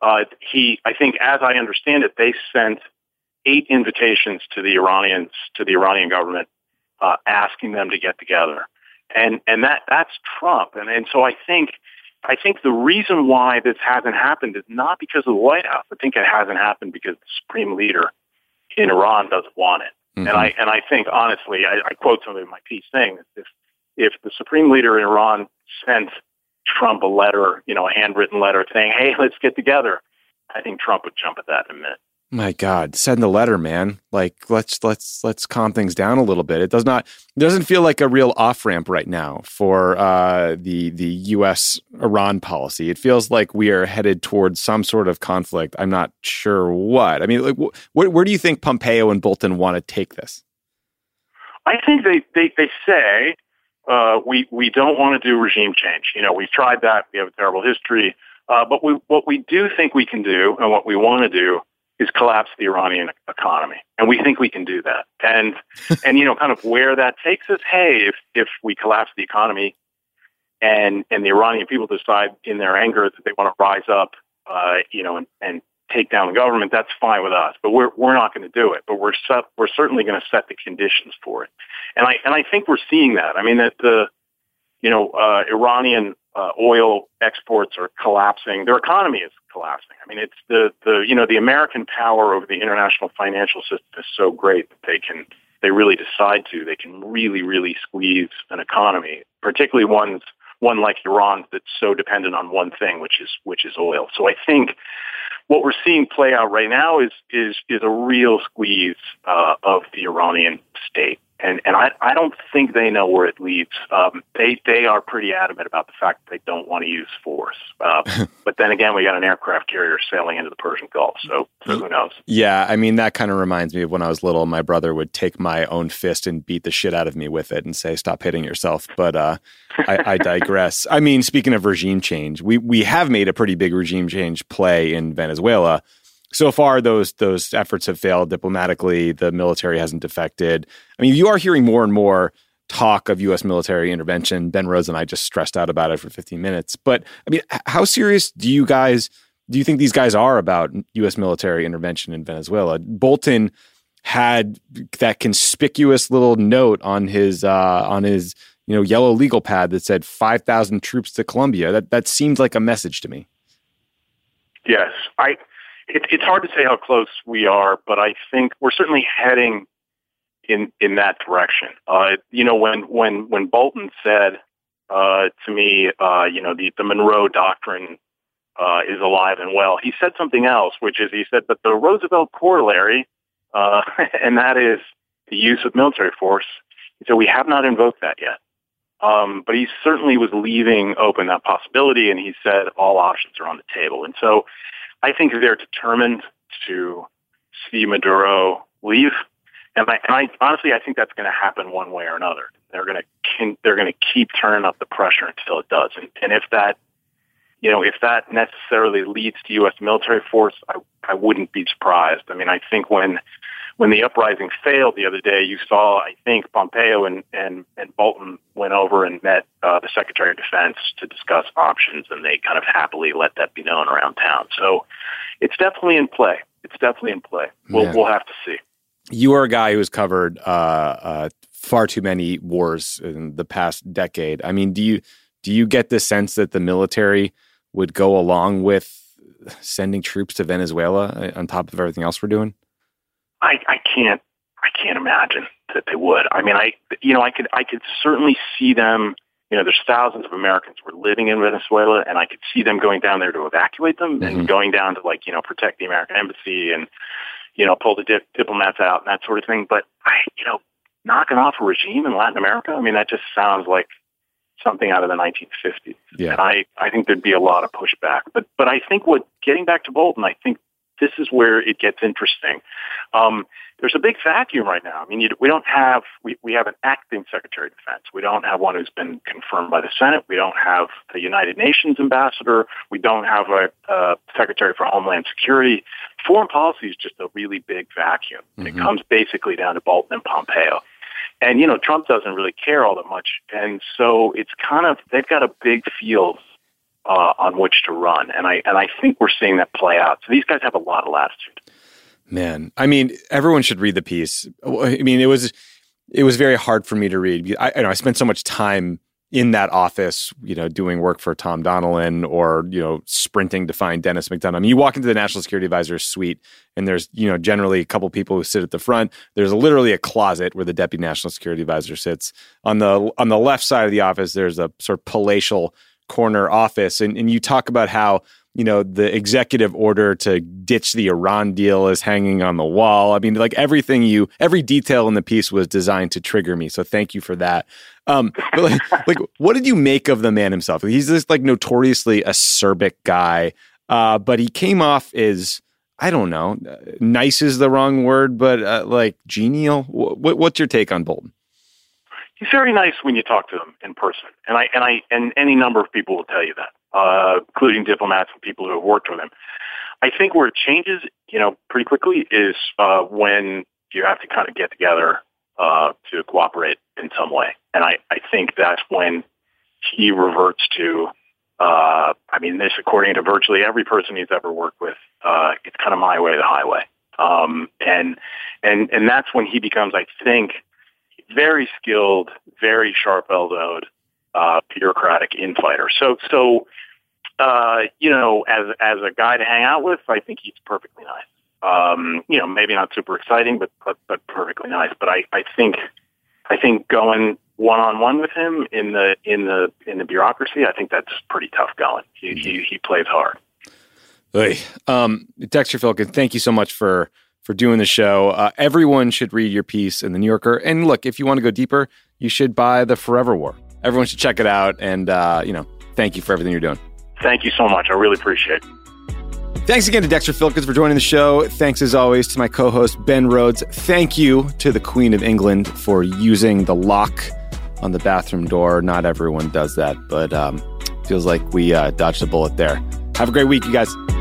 as I understand it, they sent 8 invitations to the Iranian government, asking them to get together, and that's Trump, and so I think the reason why this hasn't happened is not because of the White House. I think it hasn't happened because the supreme leader in Iran doesn't want it, and I think honestly, I quote somebody in my piece saying that if the supreme leader in Iran sent Trump a letter, a handwritten letter saying, "Hey, let's get together," I think Trump would jump at that in a minute. My God, send the letter, man. Like, let's calm things down a little bit. It doesn't feel like a real off ramp right now for the U.S. Iran policy. It feels like we are headed towards some sort of conflict. I'm not sure what. I mean, like, where do you think Pompeo and Bolton want to take this? I think they say we don't want to do regime change. We've tried that. We have a terrible history. But what we do think we can do, and what we want to do, is collapse the Iranian economy. And we think we can do that. And kind of where that takes us, hey, if we collapse the economy and the Iranian people decide in their anger that they want to rise up, and take down the government, that's fine with us. But we're not going to do it. But we're certainly going to set the conditions for it. And I think we're seeing that. I mean, that the Iranian oil exports are collapsing. Their economy is collapsing. I mean, it's the American power over the international financial system is so great that they really decide to. They can really, really squeeze an economy, particularly one like Iran that's so dependent on one thing, which is oil. So I think what we're seeing play out right now is a real squeeze of the Iranian state. And I don't think they know where it leads. They are pretty adamant about the fact that they don't want to use force. But then again, we got an aircraft carrier sailing into the Persian Gulf, so who knows? Yeah, I mean, that kind of reminds me of when I was little. My brother would take my own fist and beat the shit out of me with it and say, "Stop hitting yourself." But I digress. I mean, speaking of regime change, we have made a pretty big regime change play in Venezuela. So far, those efforts have failed diplomatically. The military hasn't defected. I mean, you are hearing more and more talk of U.S. military intervention. Ben Rhodes and I just stressed out about it for 15 minutes. But I mean, how serious do you think these guys are about U.S. military intervention in Venezuela? Bolton had that conspicuous little note on his yellow legal pad that said 5,000 troops to Colombia. That seems like a message to me. Yes, It's hard to say how close we are, but I think we're certainly heading in that direction. When Bolton said to me, the Monroe Doctrine is alive and well. He said something else, which is he said, but the Roosevelt corollary, and that is the use of military force. He said, we have not invoked that yet. But he certainly was leaving open that possibility, and he said all options are on the table. And so I think they're determined to see Maduro leave. And I honestly, I think that's going to happen one way or another. They're going to keep turning up the pressure until it does. And if that, if that necessarily leads to U.S. military force, I wouldn't be surprised. I mean, I think when the uprising failed the other day, you saw, I think, Pompeo and Bolton went over and met the Secretary of Defense to discuss options, and they kind of happily let that be known around town. So it's definitely in play. We'll have to see. You are a guy who has covered far too many wars in the past decade. I mean, do you get the sense that the military would go along with sending troops to Venezuela on top of everything else we're doing? I can't imagine that they would. I mean, I could certainly see them. There's thousands of Americans who are living in Venezuela, and I could see them going down there to evacuate them and going down to protect the American embassy and pull the diplomats out and that sort of thing. But knocking off a regime in Latin America, I mean, that just sounds like something out of the 1950s. Yeah. And I think there'd be a lot of pushback. But I think getting back to Bolton, I think this is where it gets interesting. There's a big vacuum right now. I mean, we have an acting Secretary of Defense. We don't have one who's been confirmed by the Senate. We don't have the United Nations ambassador. We don't have a Secretary for Homeland Security. Foreign policy is just a really big vacuum. And it comes basically down to Bolton and Pompeo. And, Trump doesn't really care all that much. And so it's they've got a big field on which to run. And I think we're seeing that play out. So these guys have a lot of latitude. Man, I mean, everyone should read the piece. I mean, it was very hard for me to read. I spent so much time in that office, doing work for Tom Donilon or, sprinting to find Dennis McDonough. I mean, you walk into the National Security Advisor's suite and there's, generally a couple people who sit at the front. There's literally a closet where the Deputy National Security Advisor sits. On the left side of the office, there's a sort of palatial corner office. And you talk about how, the executive order to ditch the Iran deal is hanging on the wall. I mean, every detail in the piece was designed to trigger me. So thank you for that. But what did you make of the man himself? He's this notoriously acerbic guy, but he came off as, I don't know, nice is the wrong word, but genial. What's your take on Bolton? He's very nice when you talk to him in person, and any number of people will tell you that, including diplomats and people who have worked with him. I think where it changes, pretty quickly is when you have to kind of get together to cooperate in some way, and I think that's when he reverts to. This, according to virtually every person he's ever worked with, it's kind of my way or the highway, and that's when he becomes, I think, very skilled, very sharp-elbowed, bureaucratic infighter. So as a guy to hang out with, I think he's perfectly nice. Maybe not super exciting, but perfectly nice. But I think going one-on-one with him in the bureaucracy, I think that's pretty tough going. He plays hard. Hey, Dexter Filkins, thank you so much for doing the show. Everyone should read your piece in The New Yorker. And look, if you want to go deeper, you should buy The Forever War. Everyone should check it out. And, thank you for everything you're doing. Thank you so much. I really appreciate it. Thanks again to Dexter Filkins for joining the show. Thanks, as always, to my co-host, Ben Rhodes. Thank you to the Queen of England for using the lock on the bathroom door. Not everyone does that, but feels like we dodged a bullet there. Have a great week, you guys.